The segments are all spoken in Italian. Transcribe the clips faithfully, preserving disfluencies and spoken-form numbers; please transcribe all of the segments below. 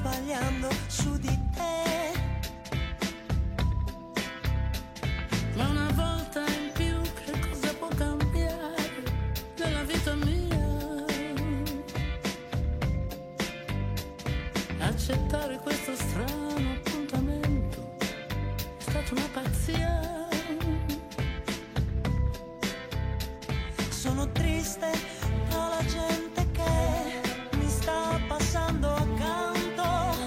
sbagliando su di te. Ma una volta in più che cosa può cambiare nella vita mia? Accettare questo strano appuntamento è stata una pazzia. Sono triste per la gente che mi sta passando accanto,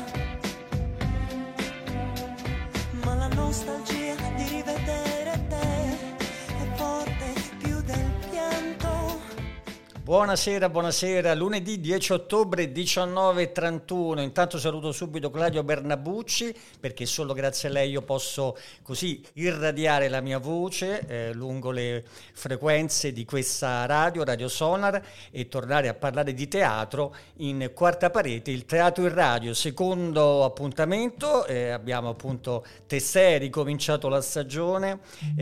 ma la nostalgia di rivedere te è forte più del pianto. Buonasera, buonasera, lunedì dieci ottobre diciannove e trentuno. Intanto saluto subito Claudio Bernabucci, perché solo grazie a lei io posso così irradiare la mia voce eh, lungo le frequenze di questa radio, Radio Sonar, e tornare a parlare di teatro in Quarta Parete, il teatro in radio, secondo appuntamento. Eh, abbiamo appunto testé ricominciato la stagione,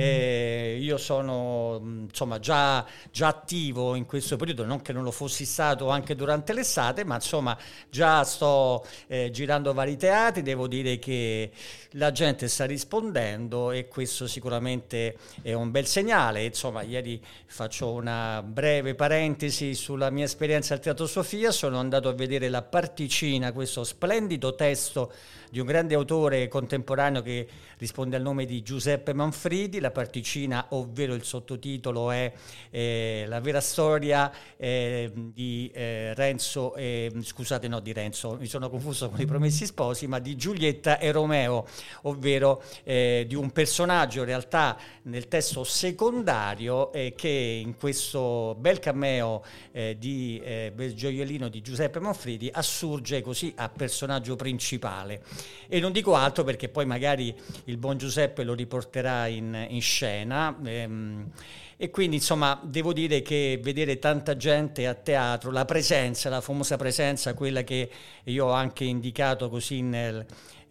eh, io sono insomma già, già attivo in questo periodo, non che non lo fossi stato anche durante l'estate, ma insomma già sto eh, girando vari teatri. Devo dire che la gente sta rispondendo e questo sicuramente è un bel segnale. Insomma, ieri faccio una breve parentesi sulla mia esperienza al Teatro Sofia. Sono andato a vedere La Particina, questo splendido testo di un grande autore contemporaneo che risponde al nome di Giuseppe Manfredi. La Particina, ovvero il sottotitolo, è eh, la vera storia eh, di eh, Renzo, eh, scusate no di Renzo, mi sono confuso con I Promessi Sposi, ma di Giulietta e Romeo, ovvero eh, di un personaggio in realtà nel testo secondario eh, che in questo bel cameo eh, di eh, bel gioiellino di Giuseppe Manfredi assurge così a personaggio principale. E non dico altro perché poi magari il buon Giuseppe lo riporterà in, in scena, ehm, e quindi insomma devo dire che vedere tanta gente a teatro, la presenza, la famosa presenza, quella che io ho anche indicato così nel,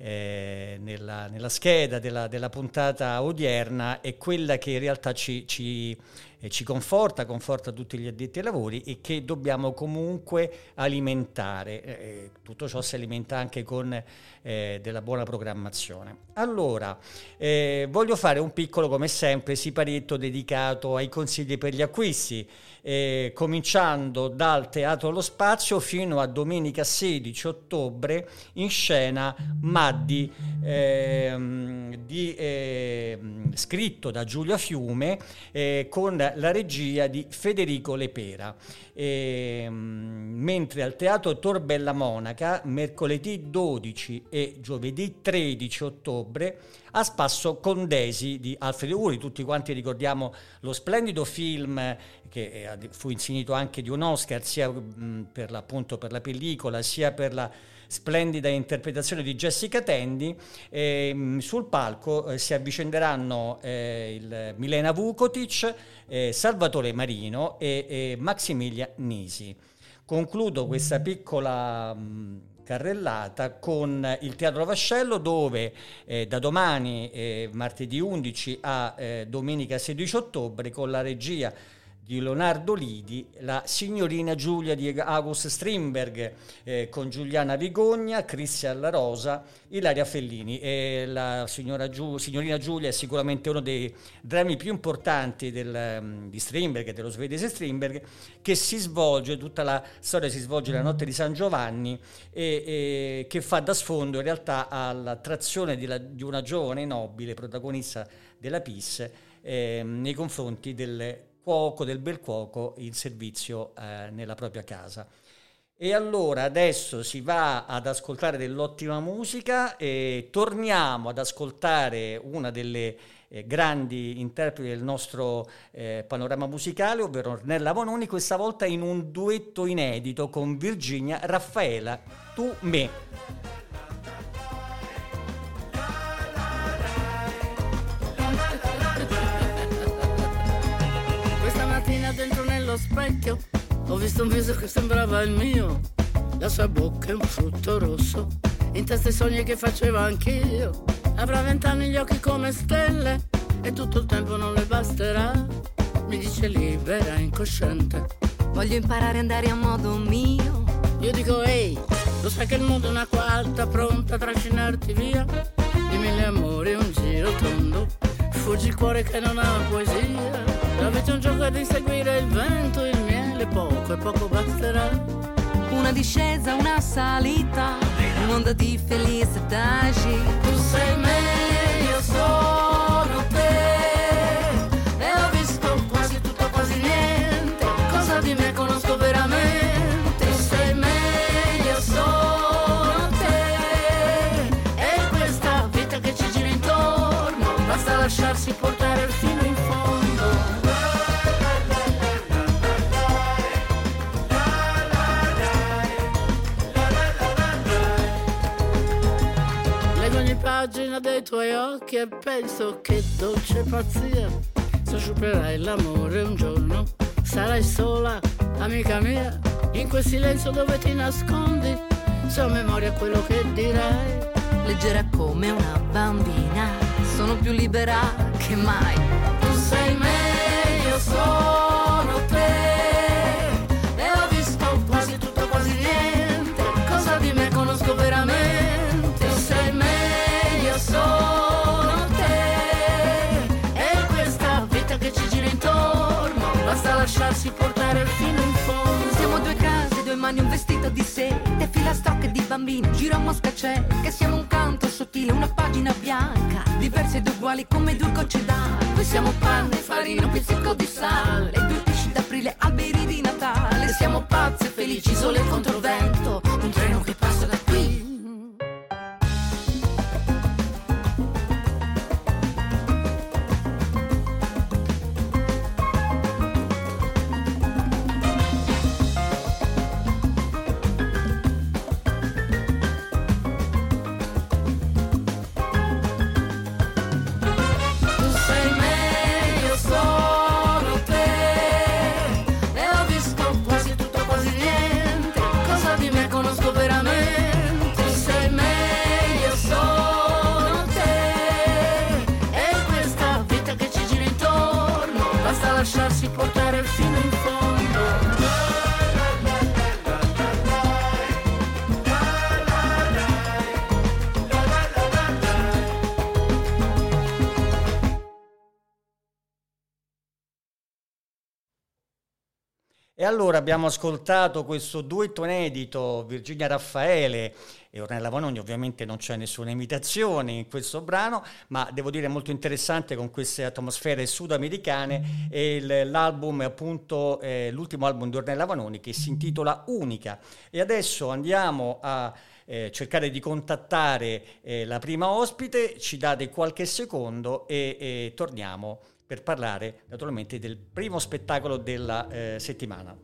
eh, nella, nella scheda della, della puntata odierna, è quella che in realtà ci, ci E ci conforta, conforta tutti gli addetti ai lavori e che dobbiamo comunque alimentare. Eh, tutto ciò si alimenta anche con eh, della buona programmazione. Allora, eh, voglio fare un piccolo, come sempre, siparietto dedicato ai consigli per gli acquisti, eh, cominciando dal Teatro allo Spazio fino a domenica sedici ottobre, in scena Maddi, eh, di, eh, scritto da Giulia Fiume, eh, con la regia di Federico Lepera. E, mentre al Teatro Tor Bella Monaca mercoledì dodici e giovedì tredici ottobre a spasso Condesi di Alfredo Uri. Tutti quanti ricordiamo lo splendido film che fu insignito anche di un Oscar sia per la, appunto per la pellicola sia per la splendida interpretazione di Jessica Tandy. Eh, sul palco eh, si avvicenderanno eh, il Milena Vukotic, eh, Salvatore Marino e, e Maximilian Nisi. Concludo questa piccola mh, carrellata con il Teatro Vascello, dove eh, da domani, eh, martedì undici a eh, domenica sedici ottobre, con la regia di Leonardo Lidi, la Signorina Giulia di August Strindberg, eh, con Giuliana Vigogna, Cristian La Rosa, Ilaria Fellini. E la signora Giu- Signorina Giulia è sicuramente uno dei drammi più importanti del, um, di Strindberg, dello svedese Strindberg, che si svolge, tutta la storia si svolge la notte di San Giovanni e, e che fa da sfondo in realtà all'attrazione di, la, di una giovane nobile protagonista della P I S eh, nei confronti delle cuoco, del bel cuoco in servizio eh, nella propria casa. E allora adesso si va ad ascoltare dell'ottima musica e torniamo ad ascoltare una delle eh, grandi interpreti del nostro eh, panorama musicale, ovvero Ornella Vanoni, questa volta in un duetto inedito con Virginia Raffaela, Tu me. Dentro nello specchio ho visto un viso che sembrava il mio, la sua bocca è un frutto rosso, in testa i sogni che facevo anch'io. Avrà vent'anni, gli occhi come stelle e tutto il tempo non le basterà. Mi dice libera, incosciente, voglio imparare a andare a modo mio. Io dico ehi, Lo sai che il mondo è un'acqua alta pronta a trascinarti via. Di mille amori un giro tondo, fuggi il cuore che non ha poesia. La vita è un gioco ad inseguire il vento, il miele poco e poco basterà. Una discesa, una salita, un'onda di felicitagi. Tu sei me, io sono te, e ho visto quasi tutto, quasi niente. Cosa di me conosco veramente? Tu sei me, io sono te, e questa vita che ci gira intorno, basta lasciarsi portare fino in fondo. Pagina dei tuoi occhi e penso che dolce pazzia, se superai l'amore un giorno sarai sola, amica mia, in quel silenzio dove ti nascondi, se ho memoria quello che dirai. Leggera come una bambina, sono più libera che mai. Tu sei me, io sono te, e ho visto quasi tutto, quasi niente. Cosa di me conosco veramente? Tu sei me, sono te, e questa vita che ci gira intorno, basta lasciarsi portare fino in fondo. Siamo due case, due mani, un vestito di sete, filastrocche di bambini, giro a Mosca c'è, che siamo un canto sottile, una pagina bianca, diverse ed uguali come due gocce d'acqua. Siamo panne, farina, un pizzico di sale, due pesci d'aprile, alberi di Natale. Siamo pazze, felici, sole contro vento, un treno che passa da qui. Lasciarsi portare fino in fondo. E allora abbiamo ascoltato questo duetto inedito, Virginia Raffaele e Ornella Vanoni. Ovviamente non c'è nessuna imitazione in questo brano, ma devo dire molto interessante con queste atmosfere sudamericane. E il, l'album è appunto eh, l'ultimo album di Ornella Vanoni, che si intitola Unica. E adesso andiamo a eh, cercare di contattare eh, la prima ospite, ci date qualche secondo e, e torniamo per parlare naturalmente del primo spettacolo della eh, settimana.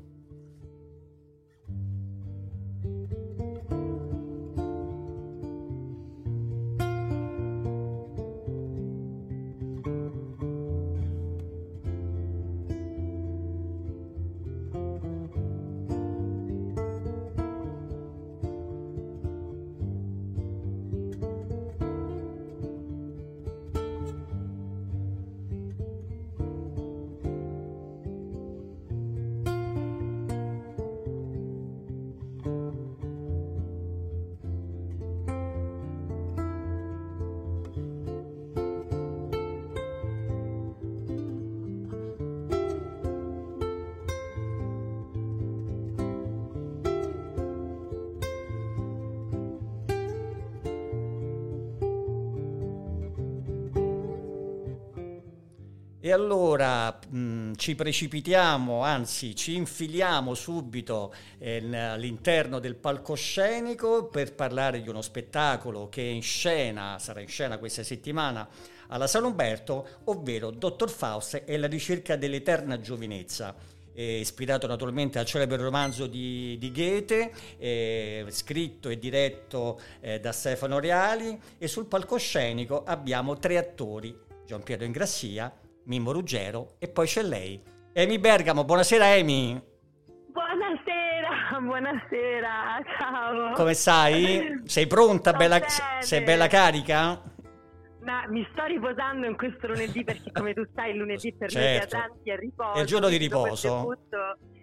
E allora mh, ci precipitiamo, anzi ci infiliamo subito eh, all'interno del palcoscenico per parlare di uno spettacolo che è in scena, sarà in scena questa settimana alla Sala Umberto, ovvero Dottor Faust e la ricerca dell'eterna giovinezza. È ispirato naturalmente al celebre romanzo di, di Goethe, eh, scritto e diretto eh, da Stefano Reali, e sul palcoscenico abbiamo tre attori: Giampiero Ingrassia, Mimmo Ruggero e poi c'è lei, Amy Bergamo. Buonasera Amy. Buonasera, buonasera, ciao. Come stai? Sei pronta? Bella, sei bella carica? Ma mi sto riposando in questo lunedì perché come tu sai il lunedì per certo. noi viaggianti è riposo. È il giorno di riposo. Tutto,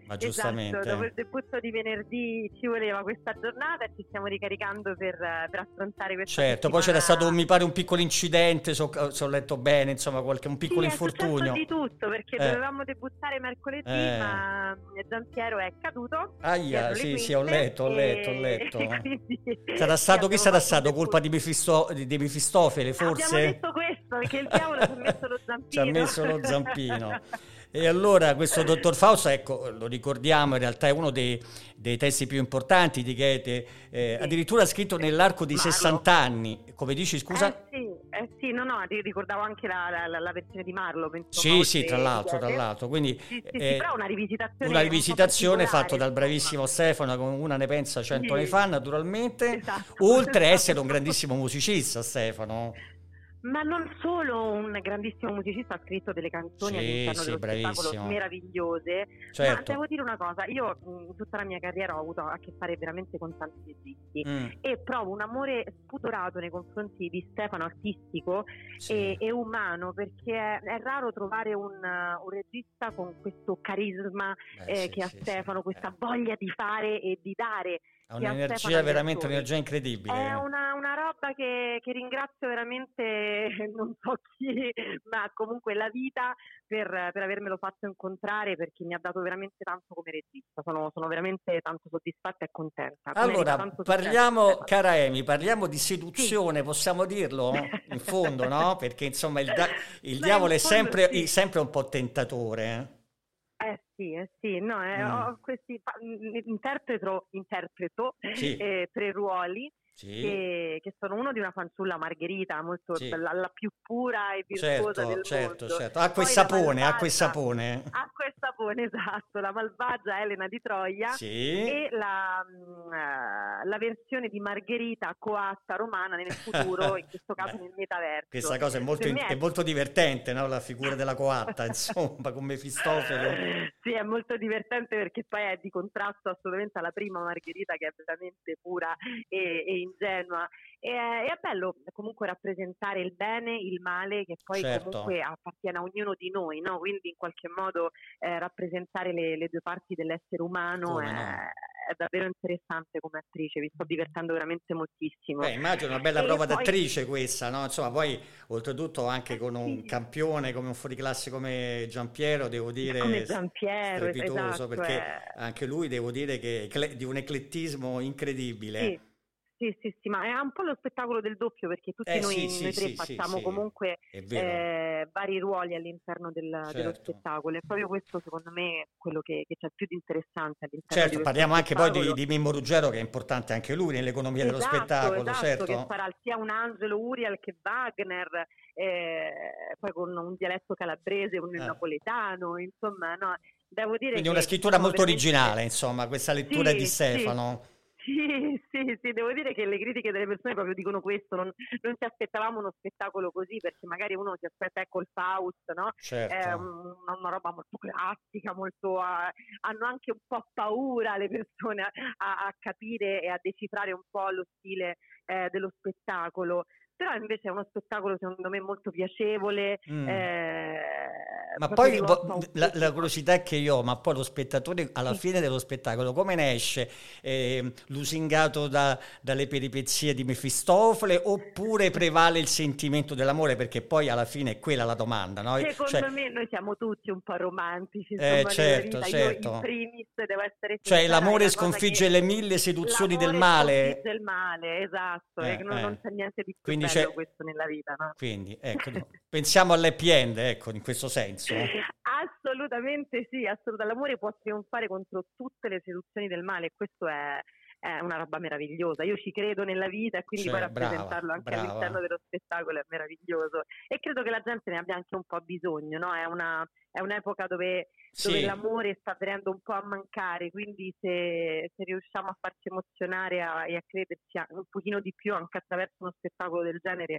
Ma giustamente. Esatto, dopo il debutto di venerdì ci voleva questa giornata e ci stiamo ricaricando per, per affrontare questa Certo, poi c'era settimana. stato, mi pare, un piccolo incidente, se ho, se ho letto bene, insomma, qualche un piccolo Sì, infortunio. è successo di tutto, perché Eh. dovevamo debuttare mercoledì, Eh. ma Giampiero è caduto. Aia, dietro le sì, sì, quinte ho letto, ho e- letto, ho letto. e quindi Sarà stato, chi abbiamo sarà fatto stato? un Colpa debutto. di, Mefisto, di, di Mefistofele, forse? Abbiamo detto questo, perché il diavolo ci ha messo lo zampino. Ci ha messo lo zampino. E allora questo dottor Fausto, ecco, lo ricordiamo, in realtà è uno dei, dei testi più importanti di Goethe, eh, Sì. addirittura scritto nell'arco di Marlo. sessanta anni. Come dici, scusa? Eh sì, eh sì, no, no, ti ricordavo anche la, la, la versione di Marlo. Penso, Sì, sì, oltre tra l'altro, di tra Goethe. l'altro. Quindi, Sì, sì, eh, sì, però una rivisitazione una un po' rivisitazione particolare, fatta dal insomma. bravissimo Stefano, come una ne pensa cento Sì. anni fa, naturalmente, Esatto, oltre a esatto. essere un grandissimo musicista, Stefano. Ma non solo un grandissimo musicista, ha scritto delle canzoni Sì, all'interno sì, dello spettacolo bravissimo. meravigliose. Certo. Ma devo dire una cosa, io mh, in tutta la mia carriera ho avuto a che fare veramente con tanti registi Mm, e provo un amore spudorato nei confronti di Stefano, artistico sì. e, e umano, perché è, è raro trovare un, uh, un regista con questo carisma Beh, eh, sì, che ha sì, Stefano, sì. questa Eh. voglia di fare e di dare. Ha che ha un'energia, Stefano agli veramente attori. un'energia incredibile. È una, una roba che, che ringrazio veramente, non so chi, ma comunque la vita per, per avermelo fatto incontrare, perché mi ha dato veramente tanto come regista. Sono, sono veramente tanto soddisfatta e contenta. Merita Allora, tanto successo, parliamo, Stefano. cara Amy, parliamo di seduzione, possiamo dirlo? In fondo, no? Perché insomma il, da- il Beh, diavolo in è fondo sempre, sì. sempre un po' tentatore. eh. Eh sì, eh sì, no, eh, Mm. ho questi fa- m- interpreto, interpreto Sì. eh, tre ruoli Sì, che, che sono uno di una fanciulla Margherita, molto Sì. la, la più pura e virtuosa certo, del certo, mondo. certo. Acqua e Poi la sapone, acqua e malvagia- sapone. Acqua e sapone, esatto, la malvagia Elena di Troia. Sì. E la, mh, eh, la versione di Margherita coatta romana nel futuro, in questo caso Beh, nel metaverso. Questa cosa è molto, Per me è molto divertente, no? La figura della coatta, insomma, con Mefistofele. Sì, è molto divertente perché poi è di contrasto assolutamente alla prima Margherita, che è veramente pura e, e ingenua. E è, è bello comunque rappresentare il bene, il male, che poi Certo. comunque appartiene a ognuno di noi, no? Quindi in qualche modo eh, rappresentare le, le due parti dell'essere umano Come è, no? è davvero interessante come attrice, mi sto divertendo veramente moltissimo. Beh, immagino una bella E prova poi- d'attrice questa, no? Insomma, poi oltretutto anche con un Sì. campione come un fuoriclasse come Giampiero, devo dire, Come Giampiero, strepitoso, esatto, perché è- anche lui, devo dire, che è ecle- di un eclettismo incredibile. Sì, sì, sì, sì, ma è un po' lo spettacolo del doppio, perché tutti Eh, noi, sì, sì, noi tre sì, sì, facciamo sì, comunque è vero. eh, vari ruoli all'interno del- dello Certo. spettacolo, e proprio questo secondo me è quello che, che c'è più di interessante all'interno di Certo, questo parliamo anche poi di, spettacolo. di Mimmo Ruggero, che è importante anche lui nell'economia dello Esatto, spettacolo, esatto, certo. che farà sia un Angelo Uriel che Wagner, eh, poi con un dialetto calabrese, un Ah. napoletano, insomma, no, devo dire Quindi che una scrittura sono molto veramente- originale, insomma, questa lettura Sì, di sì. Stefano. Sì, sì, sì, devo dire che le critiche delle persone proprio dicono questo, non, non ci aspettavamo uno spettacolo così, perché magari uno si aspetta, ecco, il Faust, no? Certo. È un- una roba molto classica, molto ah, hanno anche un po' paura le persone a, a- a capire e a decifrare un po' lo stile eh, dello spettacolo. Però invece è uno spettacolo secondo me molto piacevole. Mm. eh, Ma proprio poi rivolto vo- a un la, la pubblico. curiosità che io ho, ma poi lo spettatore alla Sì. fine dello spettacolo come ne esce? Eh, lusingato da- dalle peripezie di Mefistofele, oppure prevale il sentimento dell'amore? Perché poi alla fine è quella la domanda, no? Secondo Cioè, me noi siamo tutti un po' romantici, Eh, insomma, certo, nella vita. certo. Io in primis devo essere cioè sincera, l'amore è una cosa sconfigge che- le mille seduzioni del l'amore male. sconfigge il male, esatto, Eh, e non, eh. non c'è niente di più Quindi bello c'è- questo nella vita, no? Quindi, ecco, no, pensiamo all'happy end, ecco, in questo senso. Assolutamente sì, assolutamente. L'amore può trionfare contro tutte le seduzioni del male, e questo è, è una roba meravigliosa. Io ci credo nella vita, e quindi Cioè, poi rappresentarlo brava, anche brava. all'interno dello spettacolo è meraviglioso, e credo che la gente ne abbia anche un po' bisogno, no? È una, è un'epoca dove, dove Sì. l'amore sta venendo un po' a mancare, quindi se, se riusciamo a farci emozionare a- e a crederci a- un pochino di più anche attraverso uno spettacolo del genere,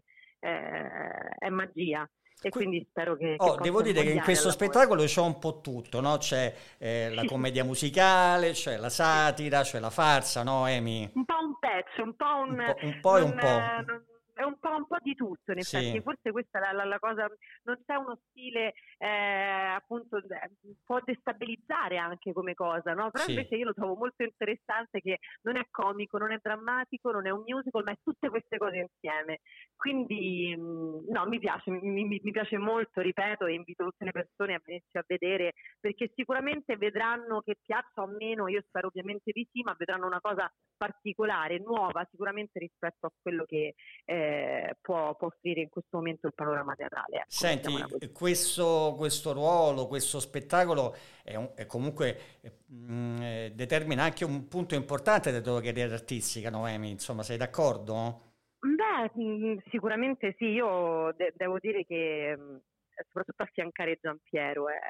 eh, è magia. E Qui- quindi spero che, che Oh, possa devo dire che in invogliare questo all'amore. spettacolo c'è un po' tutto, no? C'è eh, la commedia musicale, c'è la satira, c'è la farsa, no, Amy? Un po' un pezzo, un po' un... Un po', un po' e un non, po'. eh, non, è un po', un po' di tutto, in effetti, Sì. forse questa è la, la- la cosa, non c'è uno stile, eh, appunto, eh, può destabilizzare anche come cosa, no? Però Sì. invece io lo trovo molto interessante che non è comico, non è drammatico, non è un musical, ma è tutte queste cose insieme. Quindi, mh, no, mi piace, mi, mi- mi piace molto, ripeto, e invito tutte le persone a venirci a vedere, perché sicuramente vedranno che piaccia o meno, io spero ovviamente di sì, ma vedranno una cosa particolare, nuova, sicuramente rispetto a quello che eh, può, può offrire in questo momento il panorama teatrale. Ecco, Senti, mettiamola così. questo, questo ruolo, questo spettacolo è, un- è comunque eh, mh, eh, determina anche un punto importante della tua carriera artistica, Noemi, insomma, sei d'accordo? Beh, mh, sicuramente sì, io de- devo dire che mh, soprattutto affiancare Giampiero è,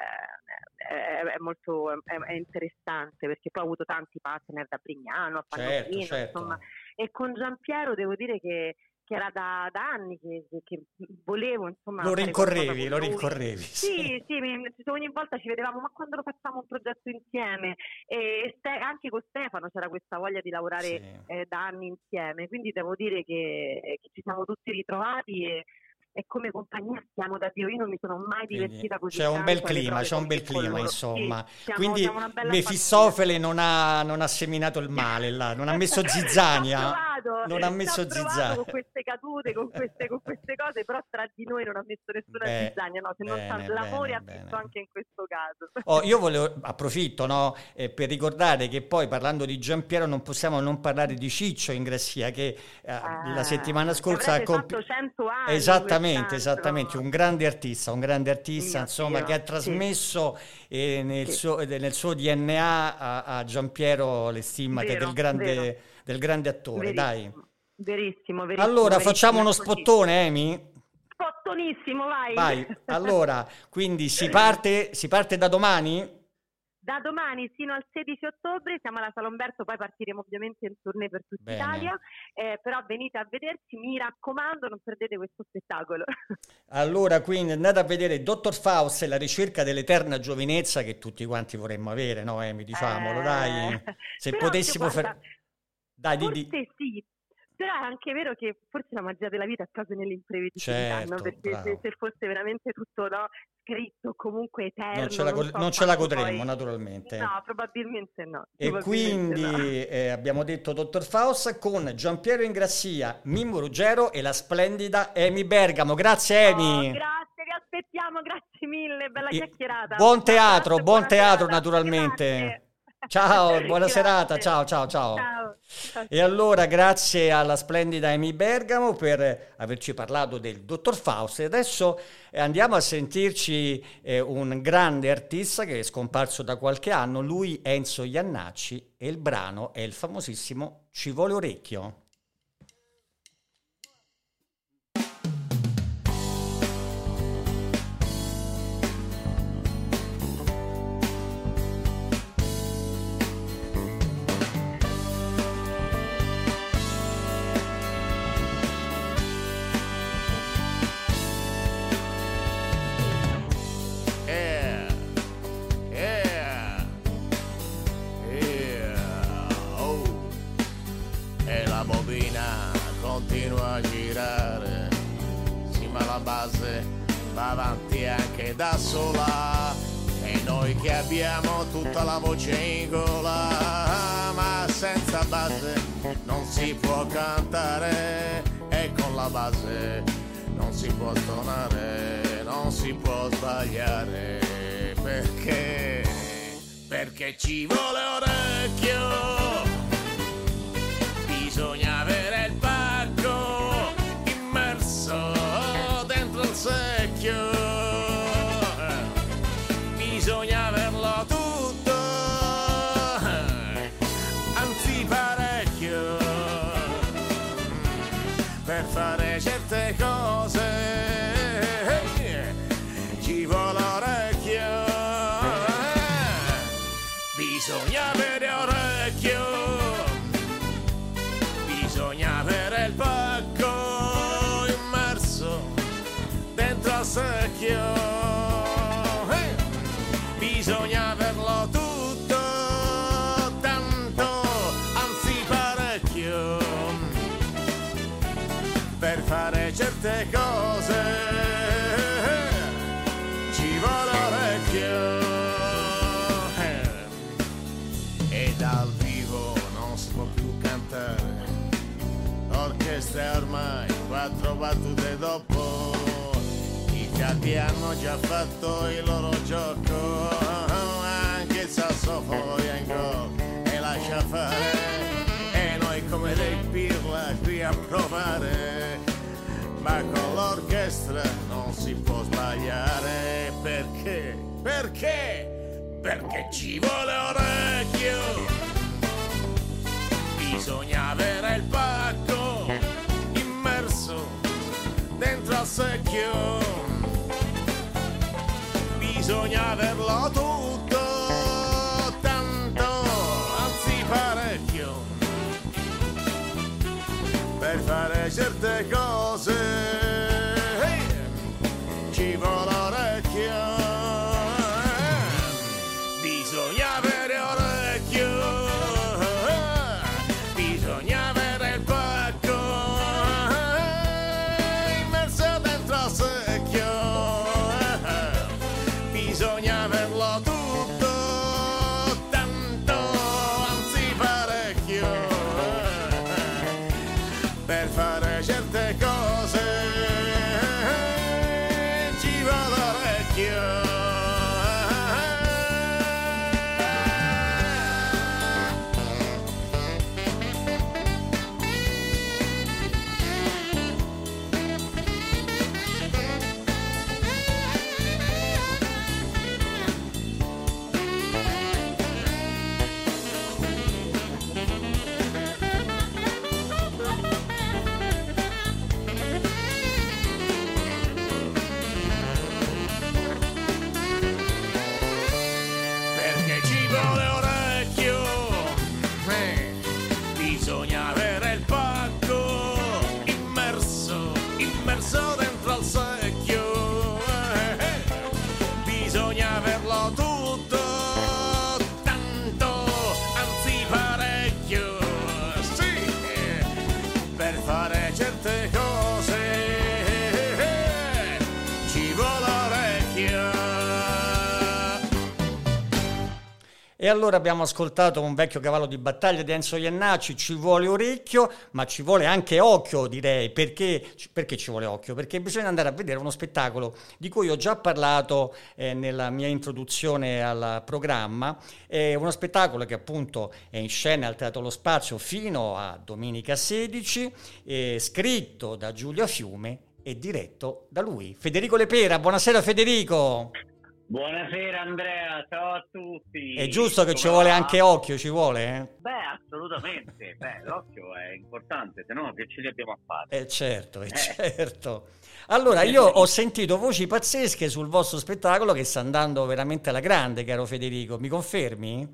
è- è molto è, è interessante, perché poi ho avuto tanti partner da Brignano a Certo, Pannofino, certo. insomma, e con Giampiero devo dire che, che era da, da anni che, che- che volevo, insomma, Lo fare qualcosa rincorrevi, con lo lui. rincorrevi. Sì, sì, mi- ogni volta ci vedevamo, ma quando lo facciamo un progetto insieme? E Ste- anche con Stefano c'era questa voglia di lavorare Sì. eh, da anni insieme, quindi devo dire che, che ci siamo tutti ritrovati e, e come compagnia stiamo da Dio. Io non mi sono mai Quindi divertita così c'è un bel tanto alle clima, prove c'è un come bel con clima, loro. insomma. Sì, siamo- Quindi siamo una bella Mefistofele non ha, non ha seminato il male là, non ha messo zizzania. Ci ha provato, Non ha ci messo provato zizzania. con queste cadute, con queste, con queste cose, però tra di noi non ha messo nessuna Beh, zizzania, no, se non bene, sa l'amore bene, ha visto bene. anche in questo caso. Oh, io volevo, approfitto, no, eh, per ricordare che poi parlando di Giampiero non possiamo non parlare di Ciccio Ingrassia che eh, la settimana che scorsa ha avrebbe compi- fatto cento anni Esattamente, quest'anno. esattamente, un grande artista, un grande artista, Mio insomma, Dio, che ha sì. trasmesso eh, nel, Sì. suo, eh, nel suo D N A a, a Giampiero le stimmate Vero, del grande, vero. del grande attore, dai. Verissimo, verissimo, verissimo. Allora, verissimo, facciamo uno è così. spottone, Emi? Spottonissimo, vai. Vai, allora, quindi si parte, si parte da domani? Da domani fino al sedici ottobre siamo alla Sala Umberto, poi partiremo ovviamente in tournée per tutta Bene. Italia, eh, però venite a vederci, mi raccomando, non perdete questo spettacolo. Allora, quindi andate a vedere Dottor Faust e la ricerca dell'eterna giovinezza che tutti quanti vorremmo avere, no, Emi? Diciamolo, Eh, dai. Se però, potessimo guarda, fer- Dai, di, forse di- sì, però è anche vero che forse la magia della vita è proprio nell'imprevedibilità, Certo, no? Perché bravo. se, se fosse veramente tutto, no, scritto, comunque eterno, non ce la, non go- so non ce la quanto godremo, poi- naturalmente. No, probabilmente no. E probabilmente quindi no. eh, abbiamo detto Dottor Faust con Giampiero Ingrassia, Mimmo Ruggero e la splendida Emi Bergamo. Grazie, Emi. Oh, grazie, vi aspettiamo, grazie mille, bella E- chiacchierata. buon Un teatro, abbraccio e buon buona teatro, serata. naturalmente. Grazie. Ciao, buona Grazie. serata. Ciao, ciao, ciao. Ciao. E allora grazie alla splendida Emi Bergamo per averci parlato del Dottor Faust e adesso eh, andiamo a sentirci eh, un grande artista che è scomparso da qualche anno, lui Enzo Iannacci e il brano è il famosissimo Ci vuole orecchio. Yeah, yeah, yeah, oh. E la bobina continua a girare, sì ma la base va avanti anche da sola, e noi che abbiamo tutta la voce in gola, ma senza base non si può cantare, e con la base non si può suonare, non si può sbagliare, perché, perché ci vuole orecchio, bisogna avere il pacco immerso dentro il secchio, bisogna averlo tutto, anzi parecchio, per fare certe cose ci vuole orecchio, bisogna avere orecchio, bisogna avere il pacco immerso dentro al secchio, bisogna averlo tutto, tanto, anzi parecchio, per fare certe cose ci vuole orecchio, e dal vivo non si può più cantare, orchestra ormai quattro battute dopo, i fiati hanno già fatto il loro gioco, anche il sassofono è in gol e lascia fare, e noi come dei pirla qui a provare, ma con l'orchestra non si può sbagliare, perché? Perché? Perché ci vuole orecchio, bisogna avere il pacco immerso dentro al secchio, bisogna averlo tutto, tanto, anzi parecchio, per fare certe cose hey, ci vuole orecchio, bisogna avere orecchio, bisogna avere il pacco immerso dentro al secchio, bisogna averlo tutto, tanto, anzi parecchio, per fare certe cose ci vuole orecchio. Perché ci vuole orecchio, eh, bisogna avere il pacco immerso, immerso dentro al secchio, eh, eh, bisogna averlo tutto, tanto, anzi parecchio, sì, eh, per fare certe cose eh, ci vuole orecchio. E allora abbiamo ascoltato un vecchio cavallo di battaglia di Enzo Jannacci, ci vuole orecchio, ma ci vuole anche occhio, direi. Perché, perché ci vuole occhio? Perché bisogna andare a vedere uno spettacolo di cui ho già parlato eh, nella mia introduzione al programma. È uno spettacolo che appunto è in scena al Teatro Lo Spazio fino a domenica sedici, è scritto da Giulio Fiume e diretto da lui, Federico Lepera. Buonasera Federico! Buonasera Andrea, ciao a tutti. È giusto che Come ci vuole va? anche occhio, ci vuole? Eh? Beh, assolutamente. Beh, l'occhio è importante, se no che ce li abbiamo a fare? Eh certo, eh, Eh. certo. Allora, io ho sentito voci pazzesche sul vostro spettacolo che sta andando veramente alla grande, caro Federico. Mi confermi?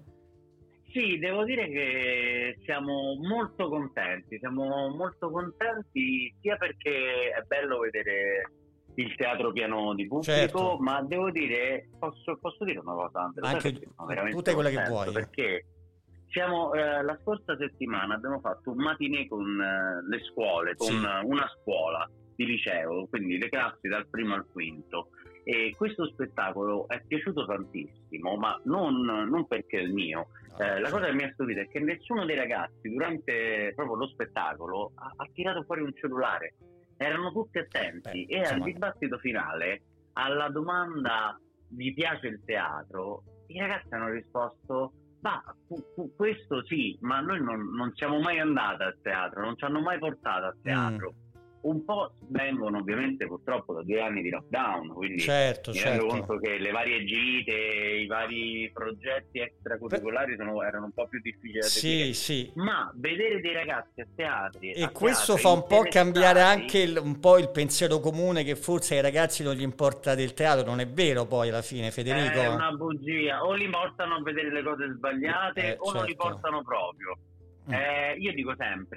Sì, devo dire che siamo molto contenti, siamo molto contenti sia perché è bello vedere il teatro pieno di pubblico, Certo. ma devo dire, posso, posso dire una cosa, Andrea? Anche Sai perché sono veramente tutte quelle che contento? vuoi. Perché siamo, eh, la scorsa settimana abbiamo fatto un matinè con eh, le scuole, con Sì. una scuola di liceo, quindi le classi dal primo al quinto, e questo spettacolo è piaciuto tantissimo, ma non, non perché è il mio. Eh, la cosa che mi ha stupito è che nessuno dei ragazzi durante proprio lo spettacolo ha, ha tirato fuori un cellulare, erano tutti attenti. Beh, e insomma. al dibattito finale, alla domanda vi piace il teatro, i ragazzi hanno risposto ma fu- fu- questo sì, ma noi non, non siamo mai andati al teatro, non ci hanno mai portato al teatro. Un po' vengono ovviamente purtroppo da due anni di lockdown, quindi Certo, mi rendo certo. conto che le varie gite, i vari progetti extracurricolari sono, erano un po' più difficili da Sì, seguire. sì. Ma vedere dei ragazzi a teatri E a questo teatri fa un po' cambiare interessati- anche il- un po' il pensiero comune che forse ai ragazzi non gli importa del teatro. Non è vero poi alla fine, Federico? È una bugia, o li portano a vedere le cose sbagliate Eh, o non li certo. portano proprio. Mm. Eh, io dico sempre,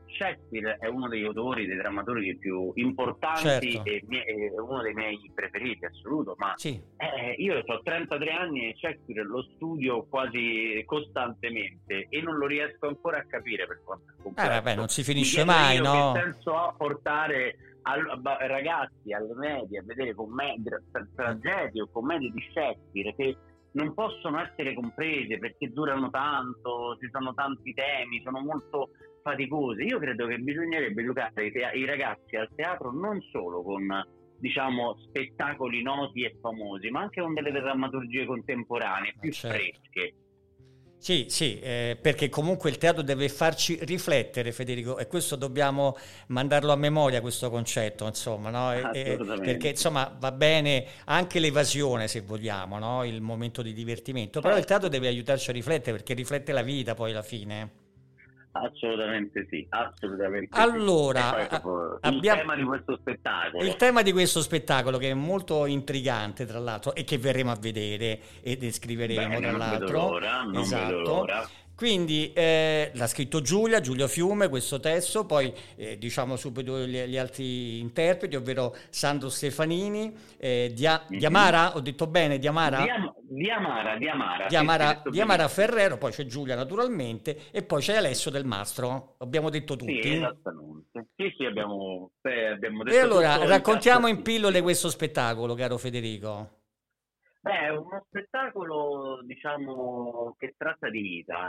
Shakespeare è uno degli autori, dei drammaturghi più importanti, Certo. e mie- è uno dei miei preferiti assoluto, ma Sì. eh, io ho trentatré anni e Shakespeare lo studio quasi costantemente e non lo riesco ancora a capire per quanto è Eh, complesso. vabbè, non si Mi finisce chiedo mai, io no? che senso ha portare al- a ba- ragazzi alle medie a vedere commedie, tra- tragedie o commedie di Shakespeare che non possono essere comprese perché durano tanto, ci sono tanti temi, sono molto faticose. Io credo che bisognerebbe educare i, tea- i ragazzi al teatro non solo con, diciamo, spettacoli noti e famosi, ma anche con delle drammaturgie contemporanee Ma più certo. fresche. Sì, sì, eh, perché comunque il teatro deve farci riflettere, Federico, e questo dobbiamo mandarlo a memoria, questo concetto, insomma, no? E- e- Assolutamente. perché insomma va bene anche l'evasione, se vogliamo, no? Il momento di divertimento, però il teatro deve aiutarci a riflettere, perché riflette la vita poi alla fine. Assolutamente sì, assolutamente Allora, sì. E poi a- proprio abbiamo- il tema di questo spettacolo. Il tema di questo spettacolo, che è molto intrigante, tra l'altro, e che verremo a vedere e descriveremo, Bene, tra non vedo l'altro. l'ora, non Esatto. vedo l'ora. Quindi eh, l'ha scritto Giulia, Giulio Fiume, questo testo, poi eh, diciamo subito gli, gli altri interpreti, ovvero Sandro Stefanini, eh, Dia- Mhm. Diamara, ho detto bene, Diamara? Di, Am- di Amara, di Amara. Diamara, sì, sì, detto Diamara benissimo. Ferrero, poi c'è Giulia naturalmente, e poi c'è Alessio Del Mastro, abbiamo detto tutti. Sì, esattamente. Sì, sì, abbiamo, eh, abbiamo detto E allora tutto il raccontiamo cast in pillole artistico. questo spettacolo, caro Federico. Beh, è uno spettacolo, diciamo, che tratta di vita.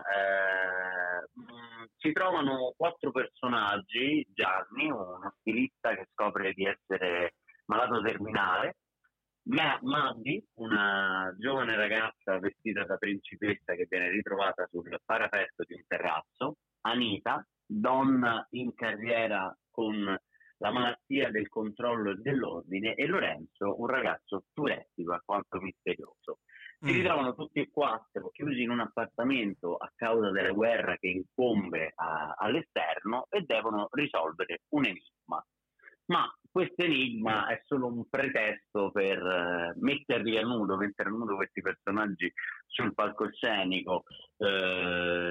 Eh, mh, si trovano quattro personaggi: Gianni, uno stilista che scopre di essere malato terminale; Ma- Maddi, una giovane ragazza vestita da principessa che viene ritrovata sul parapetto di un terrazzo; Anita, donna in carriera con la malattia del controllo e dell'ordine; e Lorenzo, un ragazzo turettico alquanto misterioso. Si Mm. ritrovano tutti e quattro chiusi in un appartamento a causa della guerra che incombe a- all'esterno e devono risolvere un enigma. Ma questo enigma è solo un pretesto per eh, metterli a nudo, mettere a nudo questi personaggi sul palcoscenico. Eh,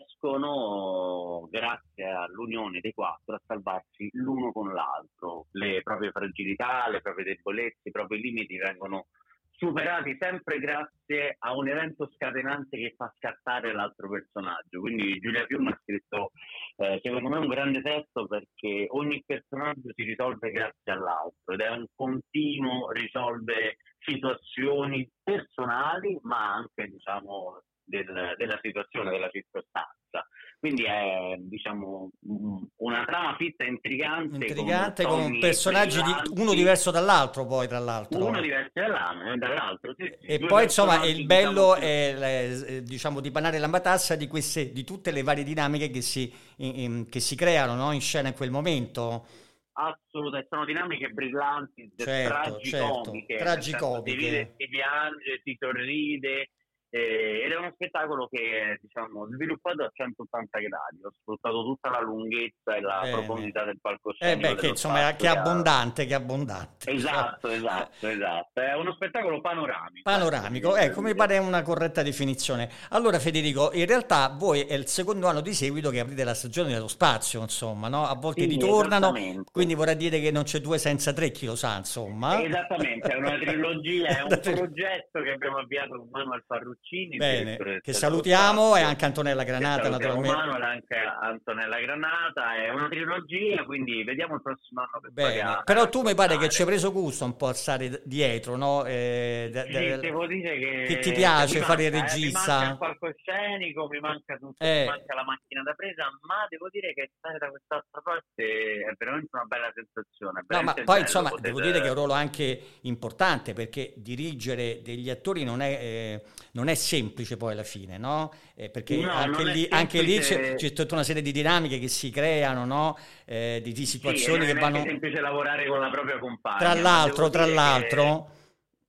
riescono, grazie all'unione dei quattro, a salvarsi l'uno con l'altro. Le proprie fragilità, le proprie debolezze, i propri limiti vengono superati sempre grazie a un evento scatenante che fa scattare l'altro personaggio. Quindi Giulia Fiume ha scritto, eh, secondo me, un grande testo, perché ogni personaggio si risolve grazie all'altro ed è un continuo risolvere situazioni personali, ma anche, diciamo, del- della situazione, della circostanza. Quindi è, diciamo, mh, una trama fitta e intrigante, Intrigante, con toni personaggi di, brillanti, uno diverso dall'altro, poi tra l'altro. uno diverso dall'altro, dall'altro sì, sì. E Due poi insomma personaggi, il bello diciamo, è eh, diciamo di panare la matassa di queste, di tutte le varie dinamiche che si, in- in- che si creano, no, in scena in quel momento. assolutamente, sono dinamiche brillanti, Certo, tragicomiche, certo, nel senso, tragicomiche. si ride, si piange, si sorride, eh, ed è uno spettacolo che è, diciamo, sviluppato a centottanta gradi. Ho sfruttato tutta la lunghezza e la Bene. profondità del Eh palcoscenico, beh, che dello insomma è spazio che è che ha- abbondante, che è abbondante. Esatto, esatto, esatto. È uno spettacolo panoramico. Panoramico, ecco, mi pare una corretta definizione. Allora Federico, in realtà voi è il secondo anno di seguito che aprite la stagione dello spazio, insomma, no? A volte Sì, ritornano, esattamente. quindi vorrà dire che non c'è due senza tre, chi lo sa, insomma. Esattamente, è una trilogia, è un Una tri- progetto che abbiamo avviato con Manuel Parruccini, il Bene, direttore del che Teatro salutiamo, Spazio, e anche Antonella che Granata, salutiamo, naturalmente. Manuel, anche Antonella Granata. È una trilogia, quindi vediamo il prossimo anno che Bene, poi a- però tu mi pare che raccontare. ci hai preso gusto un po' a stare dietro, no? Eh, de- Sì, de- devo dire che, che ti piace mi fare il manca, eh, regista? mi manca il palcoscenico, mi manca tutto, Eh. mi manca la macchina da presa, ma devo dire che stare da quest'altra parte è veramente una bella sensazione. È No, ma veramente poi bello insomma poter- devo dire che è un ruolo anche importante, perché dirigere degli attori non è, eh, non è semplice poi alla fine, no? Eh, perché No, anche non è lì, anche lì c'è, semplice. c'è tutta una serie di dinamiche che si creano, no? Eh, di, di Sì, situazioni e che non è vanno... neanche semplice lavorare con la propria compagna. Tra ma l'altro, devo tra dire l'altro... che-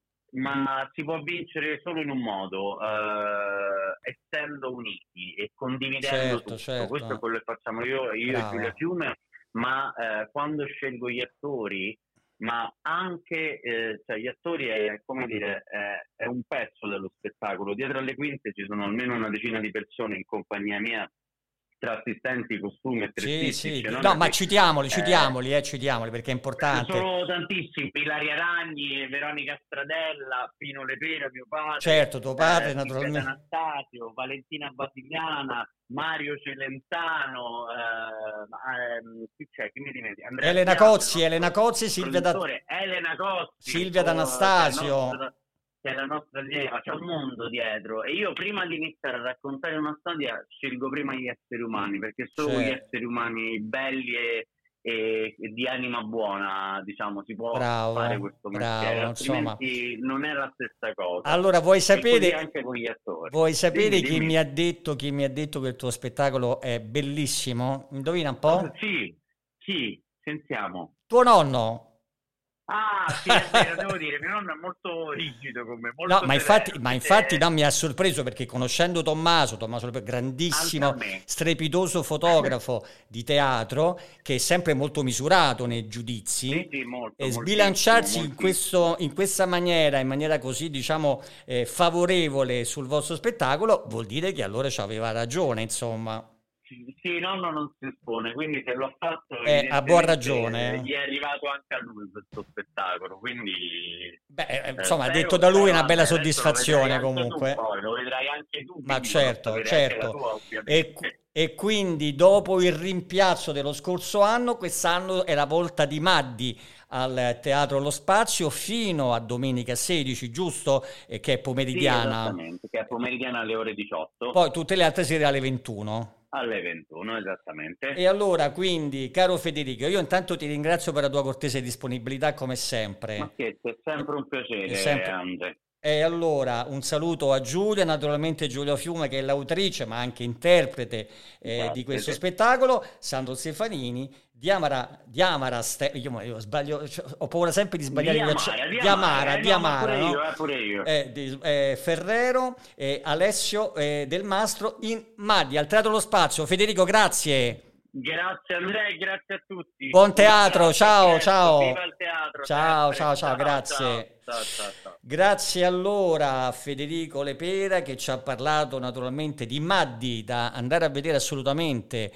Ma si può vincere solo in un modo, eh, essendo uniti e condividendo Certo, tutto. certo. Questo è quello che facciamo io, io Bravo. e Giulia Fiume, ma eh, quando scelgo gli attori, ma anche eh, cioè gli attori è, come dire, è, è un pezzo dello spettacolo. Dietro alle quinte ci sono almeno una decina di persone in compagnia mia tra assistenti, costumi e Sì, trettisti. sì. cioè non No, è ma che- citiamoli, eh, citiamoli, eh, citiamoli perché è importante. Sono tantissimi, Ilaria Ragni, Veronica Stradella, Pino Lepera, mio padre, Certo, tuo padre, eh, naturalmente. Silvia D'Anastasio, Valentina Basigliana, Mario Celentano, eh, ma, ehm, chi c'è? Chi mi dimentico? Andrea Elena Piazza, Cozzi, il Elena nostro Cozzi, Silvia Da- produttore, Elena Cozzi, Silvia oh, D'Anastasio. che è il nostro- che è la nostra allieva, c'è un mondo dietro, e io prima di iniziare a raccontare una storia scelgo prima gli esseri umani, perché solo con gli Certo. esseri umani belli e, e- e di anima buona, diciamo, si può Bravo, fare questo mestiere, bravo, insomma. altrimenti non è la stessa cosa. Allora, vuoi E così sapere, anche con gli attori. vuoi sapere Dimmi, chi dimmi. mi ha detto, chi mi ha detto che il tuo spettacolo è bellissimo? Indovina un po'? Sì, sì, sentiamo. Tuo nonno. Ah, sì, è vero, devo dire, mio nonno è molto rigido con me, molto No, ma infatti, severo, ma quindi infatti è- no, mi ha sorpreso perché conoscendo Tommaso, Tommaso Lepera, grandissimo, Anche a me. strepitoso fotografo di teatro, che è sempre molto misurato nei giudizi, Sì, sì, molto, e moltissimo, sbilanciarsi in, moltissimo. questo, in questa maniera, in maniera così, diciamo, eh, favorevole sul vostro spettacolo, vuol dire che allora ci aveva ragione, insomma. Sì, nonno non si espone, quindi se l'ho fatto Eh, ha buon evidentemente, ragione. eh, gli è arrivato anche a lui questo spettacolo, quindi Beh, eh, eh, insomma, spero- detto da lui spero, una bella vabbè, adesso lo soddisfazione vedrai anche comunque. tu poi, lo vedrai anche tu, Ma quindi certo, vorrò sapere anche certo. la tua, E, ovviamente. e quindi dopo il rimpiazzo dello scorso anno, quest'anno è la volta di Maddi al Teatro Lo Spazio fino a domenica sedici, giusto? E che è Sì, pomeridiana. esattamente, che è pomeridiana alle ore diciotto, Poi tutte le altre sere alle ventuno. alle ventuno, esattamente. E allora, quindi, caro Federico, io intanto ti ringrazio per la tua cortese disponibilità come sempre. Ma scherzo, è sempre un piacere, È sempre- Andre. E allora un saluto a Giulia, naturalmente Giulia Fiume che è l'autrice ma anche interprete eh, Grazie, di questo sì. spettacolo, Sandro Stefanini, Diamara, Diamara Ste- io, io sbaglio, cioè, ho paura sempre di sbagliare gli Diamara, acce- Diamara, Diamara, eh, no, ma pure Diamara, no? io, eh, pure io. Eh, di- eh, Ferrero, eh, Alessio eh, Del Mastro in Maddi, al Teatro Lo Spazio. Federico, grazie. Grazie Andrea e grazie a tutti. Buon teatro, Un abbraccio, ciao, presto, ciao. Viva il teatro. Ciao, sempre. ciao, ciao, grazie. Ciao, ciao, ciao. Grazie allora a Federico Lepera che ci ha parlato naturalmente di Maddi da andare a vedere assolutamente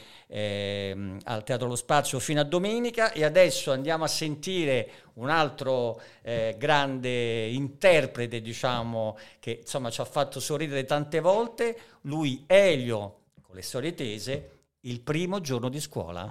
ehm, al Teatro Lo Spazio fino a domenica, e adesso andiamo a sentire un altro eh, grande interprete, diciamo, che insomma ci ha fatto sorridere tante volte, lui Elio con le storie tese, Il primo giorno di scuola.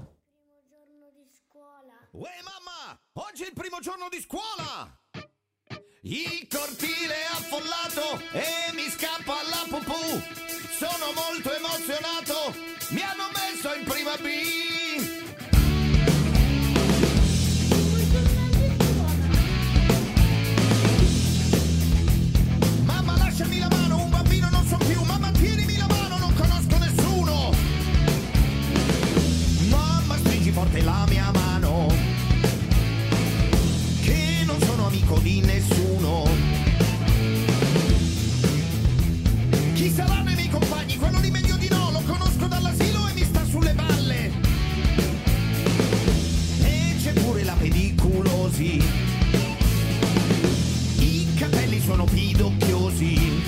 Uè mamma, oggi è il primo giorno di scuola! Il cortile è affollato e mi scappa la pupù. Sono molto emozionato, mi hanno messo in prima B. Mamma lasciami la mano, un bambino non so più. Mamma tienimi la mano, non conosco nessuno. Mamma stringi forte la mia mano, che non sono amico di nessuno. Chi saranno i miei compagni? Quello di meglio di no, lo conosco dall'asilo e mi sta sulle balle. E c'è pure la pediculosi, i capelli sono pidocchiosi.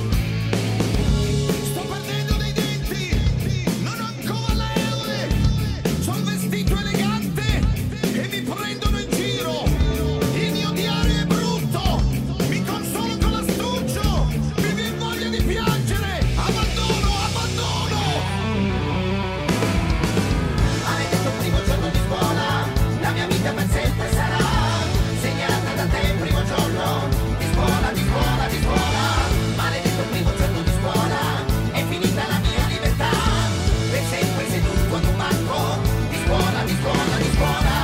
Sto perdendo dei denti, non ho ancora le eure. Sono vestito elegante e mi prendono in giro. Il mio diario è brutto, mi consolo con l'astuccio. Mi viene voglia di piangere, abbandono, abbandono. Maledetto primo giorno di scuola, la mia vita per sempre sarà segnata da te il primo giorno di scuola, di scuola, di scuola. Maledetto primo giorno di scuola, è finita la mia libertà, per sempre seduto ad un banco di scuola, di scuola, di scuola.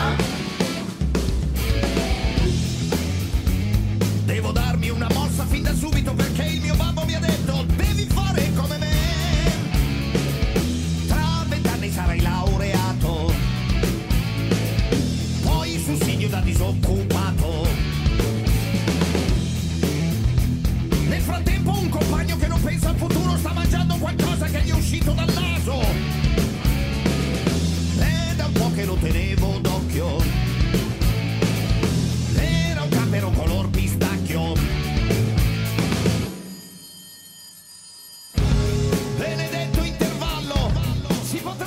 Devo darmi una mossa fin da subito perché il mio babbo mi ha detto devi fare come me. Tra vent'anni sarai laureato, poi il sussidio da disoccupato. Nel frattempo un compagno che non pensa al futuro sta mangiando qualcosa che gli è uscito dal naso. È da un po' che lo tenevo d'occhio, era un cappero color pistacchio. Benedetto intervallo, si può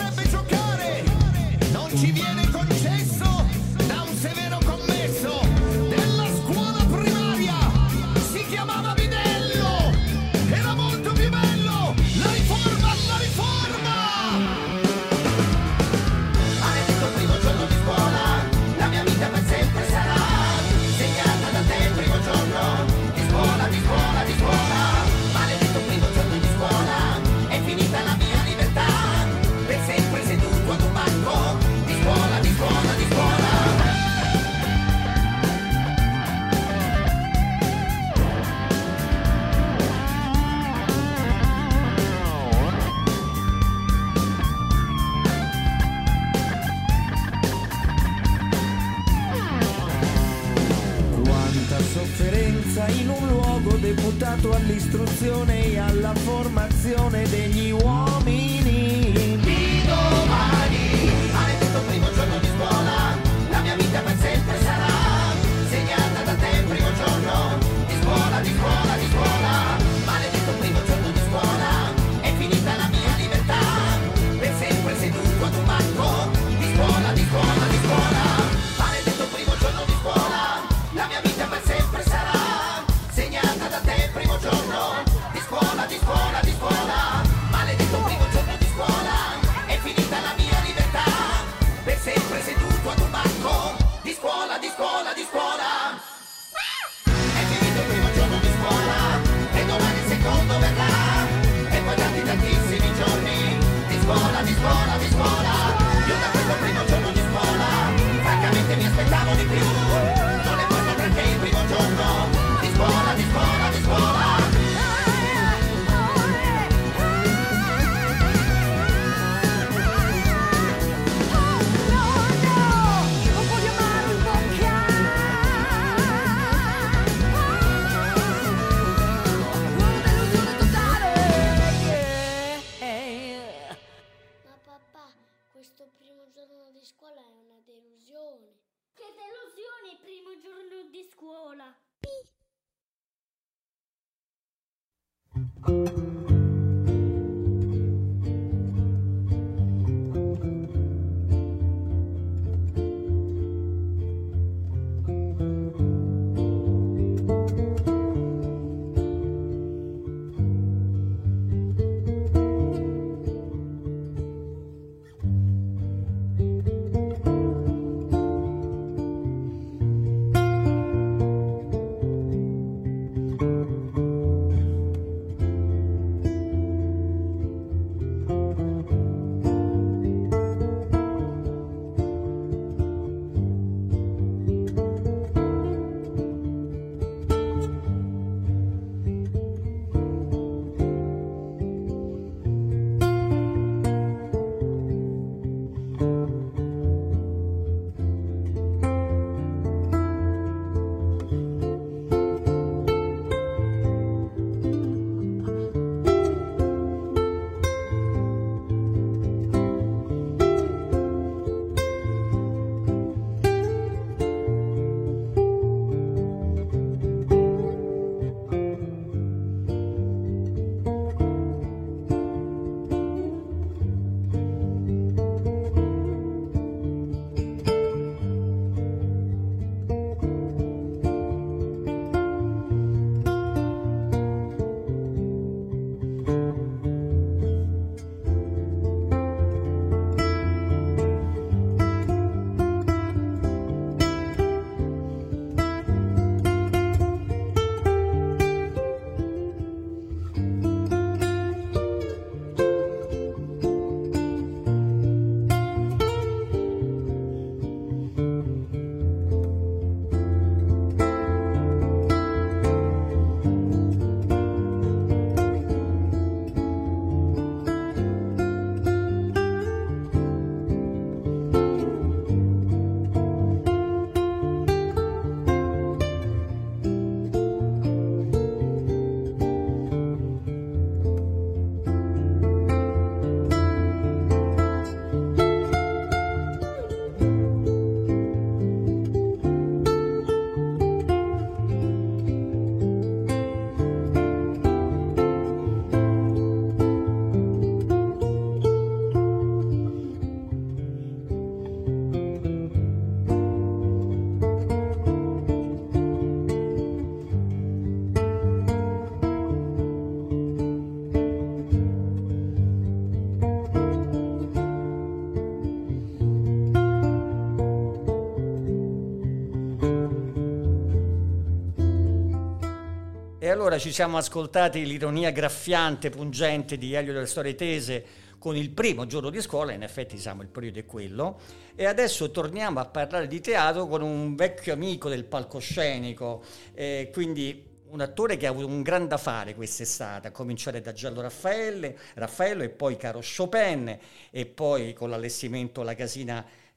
sofferenza in un luogo deputato all'istruzione e alla formazione degli uomini di domani. Maledetto primo giorno di scuola, la mia vita per sempre sarà segnata da te il primo giorno di scuola, di scuola, di scuola. Maledetto primo giorno di scuola, è finita la mia libertà, per sempre seduto ad un banco di scuola, di scuola, di scuola. Maledetto primo giorno di scuola, la mia vita per sempre sarà segnata da te il primo giorno di scuola, di scuola, di scuola. Maledetto primo giorno di scuola, è finita la mia libertà, per sempre seduto ad un banco di scuola, di scuola, di scuola. È finito il primo giorno di scuola e domani il secondo verrà, e poi tanti tantissimi giorni di scuola, di scuola, di scuola. Io da questo primo giorno di scuola francamente mi aspettavo di più, non è questo perché il primo giorno di scuola, di scuola, di scuola. Ma papà, questo primo giorno di scuola è una delusione. Che delusione, primo giorno di scuola. E allora ci siamo ascoltati l'ironia graffiante, pungente di Elio delle Storie Tese con il primo giorno di scuola, in effetti siamo il periodo è quello, e adesso torniamo a parlare di teatro con un vecchio amico del palcoscenico, eh, quindi un attore che ha avuto un gran da fare quest'estate, a cominciare da Giallo Raffaele, Raffaello e poi Caro Chopin, e poi con l'allestimento La Casina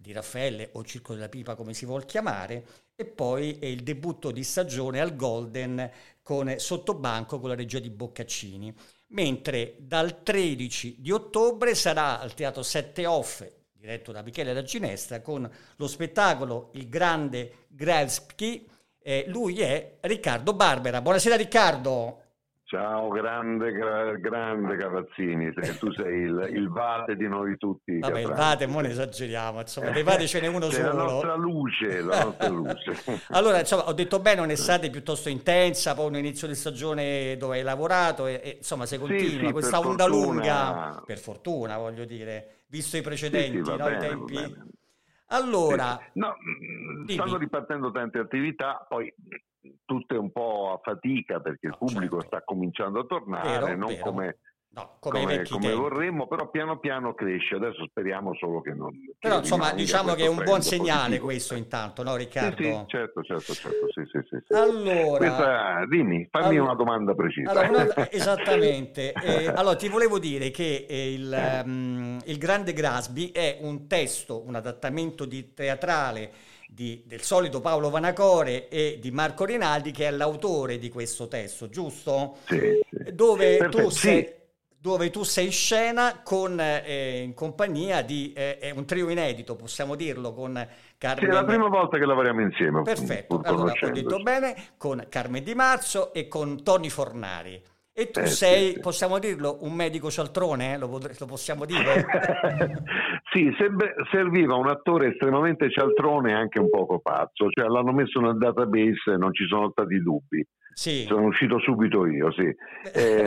di Raffaele o Circo della Pipa come si vuol chiamare, e poi è il debutto di stagione al Golden con Sottobanco con la regia di Boccaccini, mentre dal tredici di ottobre sarà al Teatro Sette Off, diretto da Michele da Ginestra, con lo spettacolo Il Grande Grabski. Eh, lui è Riccardo Barbera. Buonasera Riccardo. Ciao, grande, gra- grande Cavazzini, se tu sei il, il vate di noi tutti. Vabbè, il Catranti. vate, mo ne esageriamo, insomma, dei vate ce n'è uno C'è solo. la nostra luce, la nostra luce. Allora, insomma, ho detto bene, un'estate piuttosto intensa, poi un inizio di stagione dove hai lavorato e, e, insomma, se continua sì, questa per onda fortuna- lunga, per fortuna, voglio dire, visto i precedenti, Sì, sì, va no, i bene, va tempi. bene. Allora, Sì, sì. No, mh, dimmi. stanno ripartendo tante attività, poi tutte un po' a fatica perché il No, pubblico certo. sta cominciando a tornare, Vero, non vero. come, no, come, i come, vecchi come tempi. vorremmo, però piano piano cresce. Adesso speriamo solo che non. che Però, insomma, rimanga diciamo che è questo un buon trend segnale positivo. questo intanto, no Sì, Riccardo? sì, certo, certo, certo, sì, sì, sì, sì. Allora, Questa, dimmi, fammi All- una domanda precisa. Allora, una- esattamente. Eh, allora, ti volevo dire che eh, il, ehm, il Grande Grasby è un testo, un adattamento di teatrale di- del solito Paolo Vanacore e di Marco Rinaldi, che è l'autore di questo testo, giusto? Sì, sì. Dove tu Perfetto, sei, sì. dove tu sei in scena con, eh, in compagnia di eh, è un trio inedito, possiamo dirlo, con Sì, Carmen. è la prima volta che lavoriamo insieme. Perfetto, pur allora ho conoscendoci. detto bene, con Carmen Di Marzo e con Tony Fornari. E tu Eh, sei, sì, sì. possiamo dirlo, un medico cialtrone? Eh? Lo, pot- lo possiamo dire? Sì, sembe- serviva un attore estremamente cialtrone e anche un poco pazzo, cioè l'hanno messo nel database e non ci sono stati dubbi. Sì. Sono uscito subito io, sì. E,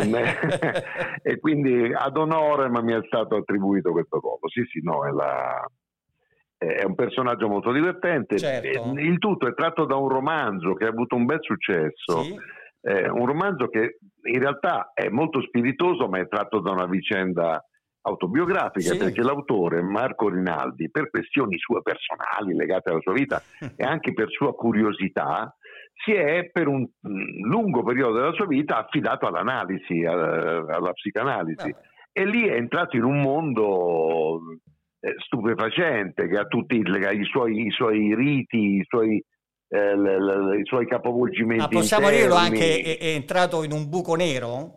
e quindi ad onore ma mi è stato attribuito questo ruolo. Sì, sì, no, è, la, è un personaggio molto divertente. Certo. Il tutto è tratto da un romanzo che ha avuto un bel successo. Sì. Eh, un romanzo che in realtà è molto spiritoso, ma è tratto da una vicenda autobiografica, Sì. perché l'autore Marco Rinaldi, per questioni sue personali legate alla sua vita e anche per sua curiosità, si è per un mh, lungo periodo della sua vita affidato all'analisi, a- alla psicanalisi, Vabbè. e lì è entrato in un mondo eh, stupefacente che ha tutti le- i suoi, i suoi riti, i suoi eh, le- le- i suoi capovolgimenti Ma possiamo interni. dirlo anche, è, è entrato in un buco nero?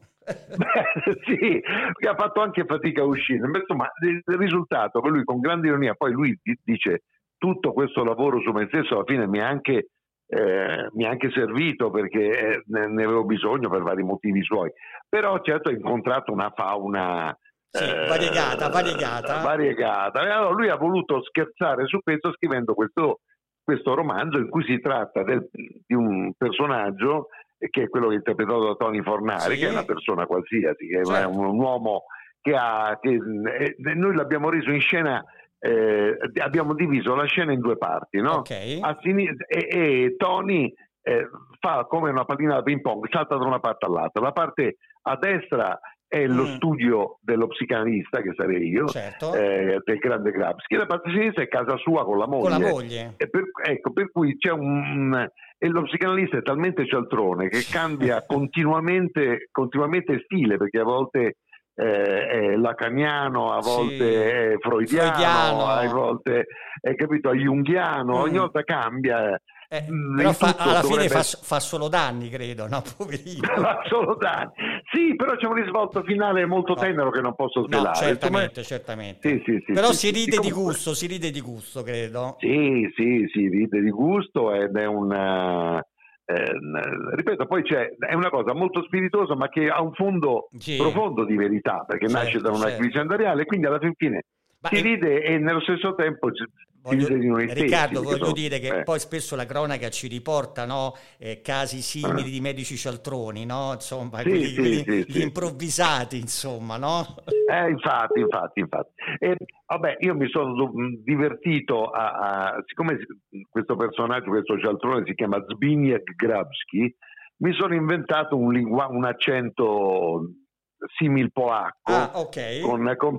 Beh, sì, che ha fatto anche fatica a uscire. Ma insomma, il il risultato che lui con grande ironia, poi lui di- dice tutto questo lavoro su me stesso alla fine mi ha anche, eh, mi ha anche servito perché eh, ne, ne avevo bisogno per vari motivi suoi, però certo ha incontrato una fauna Sì, eh, variegata, variegata. variegata. E allora lui ha voluto scherzare su questo scrivendo questo, questo romanzo in cui si tratta del- di un personaggio che è quello che è interpretato da Tony Fornari, Sì. che è una persona qualsiasi, che è Certo. un, un uomo che ha che, eh, noi l'abbiamo reso in scena, eh, abbiamo diviso la scena in due parti, no? Ok. A sinistra, e, e Tony eh, fa come una pallina da ping pong, salta da una parte all'altra. La parte a destra è lo Mm. studio dello psicanalista, che sarei io, Certo. eh, del grande Grabski, e la parte a sinistra è casa sua con la moglie. Con la moglie. E per, ecco, per cui c'è un... E lo psicanalista è talmente cialtrone che cambia continuamente, continuamente stile, perché a volte eh, è lacaniano, a Sì. volte è freudiano, Freudiano. a volte è capito, junghiano, Mm. ogni volta cambia. Eh, Mm, però il fa- tutto alla fine dovrebbe- fa, fa solo danni, credo, no? Poverino. fa solo danni. Sì, però c'è un risvolto finale molto No. tenero che non posso No, svelare. certamente, Insomma, certamente. sì, sì, sì, Però sì, si sì. ride di Comunque- gusto, si ride di gusto, credo. Sì, sì, si ride di gusto ed è un... eh, ripeto, poi c'è, è una cosa molto spiritosa ma che ha un fondo Sì. profondo di verità, perché Certo, nasce da una certo. vicenda reale, quindi alla fin fine Ma si è- ride e nello stesso tempo ci- si Voglio- ride di noi stessi. Riccardo, perché voglio sono- dire che eh. poi spesso la cronaca ci riporta, no, eh, casi simili Eh. di medici cialtroni, no? Insomma, Sì, quelli, sì, quelli- sì, gli sì. improvvisati, insomma, no? Eh, infatti, infatti, infatti. E, vabbè, io mi sono do- mh, divertito a, a- siccome si- questo personaggio, questo cialtrone si chiama Zbigniew Grabski, mi sono inventato un, lingua- un accento simil polacco, Ah, ok. con, con-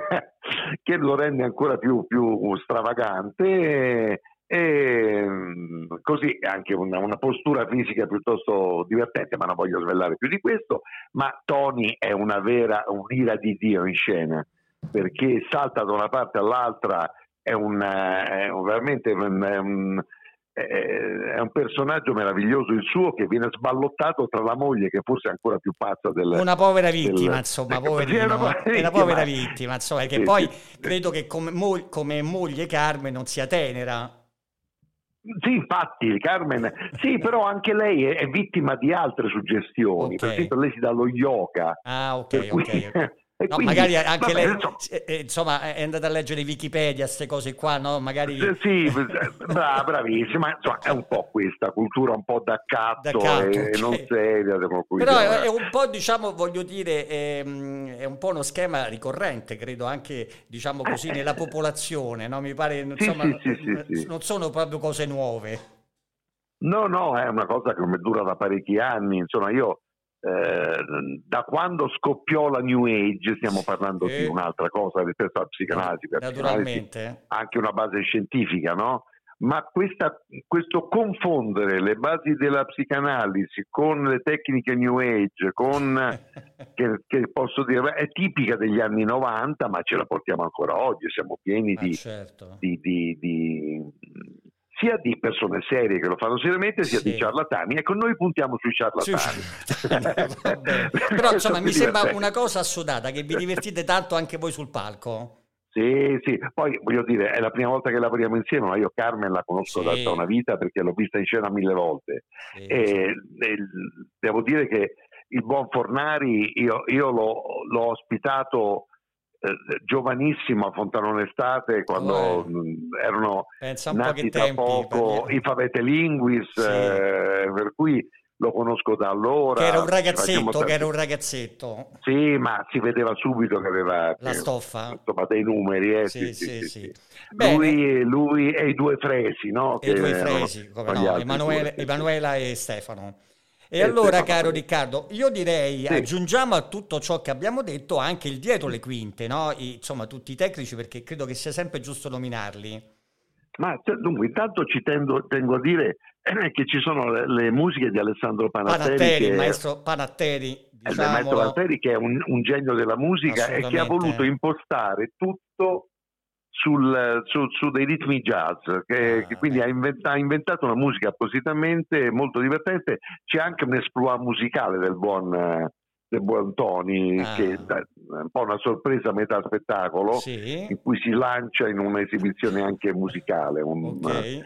che lo rende ancora più, più stravagante e, e, mh, così anche una, una postura fisica piuttosto divertente, ma non voglio svelare più di questo. Ma Tony è una vera un'ira di Dio in scena, perché salta da una parte all'altra è un, è un veramente un, è un, è un personaggio meraviglioso il suo, che viene sballottato tra la moglie, che forse è ancora più pazza del una povera vittima, del, insomma, sì, poverino, è una povera è una vittima. povera vittima, insomma, che Sì, poi sì. credo che come, mo- come moglie Carmen non sia tenera. Sì, infatti, Carmen, sì, però anche lei è, è vittima di altre suggestioni. Ok. Per esempio, lei si dà lo yoga. Ah, ok, per cui- ok, ok. e No, quindi, magari anche vabbè, lei, insomma, eh, eh, insomma, è andata a leggere Wikipedia, queste cose qua, no? Magari eh, sì, bra- bravissima, insomma, è un po' questa cultura un po' d'accatto, D'accatto, e ok. non seria. Per cui, però insomma, è, è un po', diciamo, voglio dire, è, è un po' uno schema ricorrente, credo, anche, diciamo così, nella popolazione, no? Mi pare, Sì, insomma, sì, sì, sì, sì. non sono proprio cose nuove. No, no, è una cosa che dura da parecchi anni. Insomma, io eh, da quando scoppiò la New Age, stiamo parlando Eh. di un'altra cosa rispetto alla psicanalisi, perché la psicanalisi Naturalmente. ha anche una base scientifica, no? Ma questa, questo confondere le basi della psicanalisi con le tecniche New Age, con che, che posso dire, è tipica degli anni novanta, ma ce la portiamo ancora oggi, siamo pieni Ah, di, certo. di, di, di sia di persone serie che lo fanno seriamente, sia Sì. di ciarlatani. Ecco, noi puntiamo sui ciarlatani. Va bene. Però insomma mi sembra divertente. una cosa assodata, che vi divertite tanto anche voi sul palco. Sì, sì, poi voglio dire, è la prima volta che lavoriamo insieme, ma io Carmen la conosco da, Sì. da una vita, perché l'ho vista in scena mille volte. Sì, E, sì. e devo dire che il buon Fornari, io, io l'ho, l'ho ospitato eh, giovanissimo a Fontanone Estate, quando Eh. mh, erano Pensa un po' nati che tra tempi, poco per- i Favete Linguis, Sì. eh, per cui lo conosco da allora. che era un Facciamo ragazzetto, tanti- che era un ragazzetto. Sì, ma si vedeva subito che aveva La che- stoffa. insomma, dei numeri. Eh, Sì, sì, sì, sì, sì, sì. sì. Bene. Lui, lui e i due Fresi, no? E i due erano- Fresi, come con gli no, altri Emanuele- due, sì, sì. Emanuela e Stefano. E E allora, Stefano, caro sì. Riccardo, io direi Sì. aggiungiamo a tutto ciò che abbiamo detto anche il dietro le quinte, no? I- insomma, tutti i tecnici, perché credo che sia sempre giusto nominarli. Ma cioè, dunque, intanto ci tendo- tengo a dire eh, che ci sono le, le musiche di Alessandro Panatteri, Panatteri, che il è- maestro Panatteri, è il maestro diciamolo. Panatteri, che è un, un genio della musica e che ha Assolutamente. voluto impostare tutto sul, su, su dei ritmi jazz, che, Ah, che quindi beh. ha, inventa- ha inventato una musica appositamente molto divertente. C'è anche un exploit musicale del buon, eh, del buon Tony, Ah. che è un po' una sorpresa a metà spettacolo, Sì, in cui si lancia in un'esibizione anche musicale. Un, ok. eh,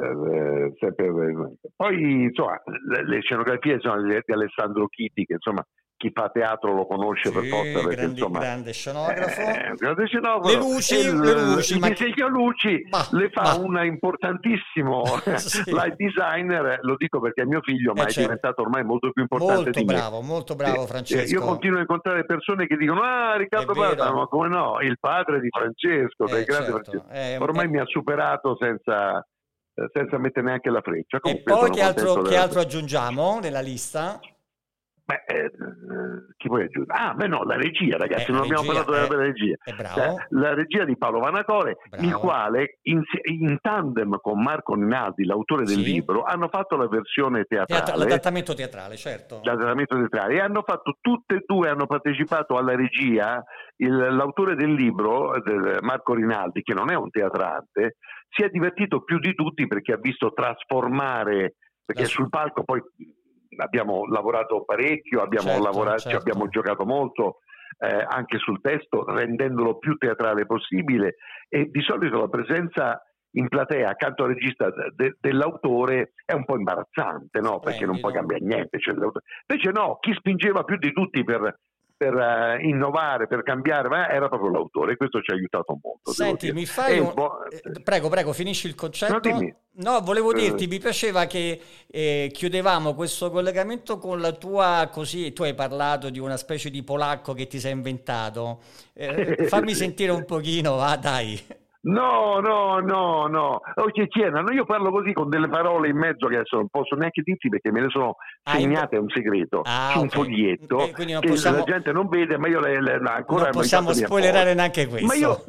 eh, sempre- poi insomma le, le scenografie sono di, di Alessandro Chiti, che insomma chi fa teatro lo conosce per Sì, forza, perché grandi- insomma grande scenografo. eh, grande scenografo. Le luci, E il, le luci, il ma- disegno luci Ma- le fa ma- un importantissimo Sì. light designer, lo dico perché è mio figlio, ma Eh, è certo. diventato ormai molto più importante Molto di me. bravo, molto bravo Sì. Francesco. Io continuo a incontrare persone che dicono: ah, Riccardo È vero. Barba, ma come no? Il padre di Francesco, Eh, del grande certo. Francesco. Eh, Ormai eh, mi ha superato senza, senza mettere neanche la freccia. E Comunque poi sono che altro, contento che della- altro aggiungiamo nella lista? Beh, eh, chi puoi aggiungere? Ah, beh no, la regia, ragazzi, Eh, non la abbiamo regia, parlato della eh, regia. è bravo. Eh, la regia di Paolo Vanacore, Bravo. il quale in, in tandem con Marco Rinaldi, l'autore del Sì. libro, hanno fatto la versione teatrale. Teatro- l'adattamento teatrale, certo. L'adattamento teatrale, e hanno fatto tutte e due, hanno partecipato alla regia. Il- l'autore del libro, del Marco Rinaldi, che non è un teatrante, si è divertito più di tutti perché ha visto trasformare, perché La- sul palco poi abbiamo lavorato parecchio, abbiamo Certo, lavorato, ci certo. abbiamo giocato molto eh, anche sul testo, rendendolo più teatrale possibile, e di solito la presenza in platea accanto al regista de- dell'autore è un po' imbarazzante, no? Perché non puoi Splendido. cambiare niente. Cioè, l'autore- invece no, chi spingeva più di tutti per, per eh, innovare, per cambiare, ma era proprio l'autore, e questo ci ha aiutato molto. devo Senti, dire. mi fai E un... boh, eh, Prego, prego, finisci il concetto. No, dimmi. No, volevo Eh. dirti, mi piaceva che eh, chiudevamo questo collegamento con la tua, così, tu hai parlato di una specie di polacco che ti sei inventato. Eh, fammi Sì. sentire un pochino, va, dai. No, no, no, no. Oh, Ceciena, no, io parlo così con delle parole in mezzo che adesso non posso neanche dirti perché me le sono Ah, in- segnate, è un segreto, Ah, su un ok. foglietto Eh, quindi non che possiamo- la gente non vede, ma io le, le- ancora Non possiamo mi spoilerare neanche questo. Ma io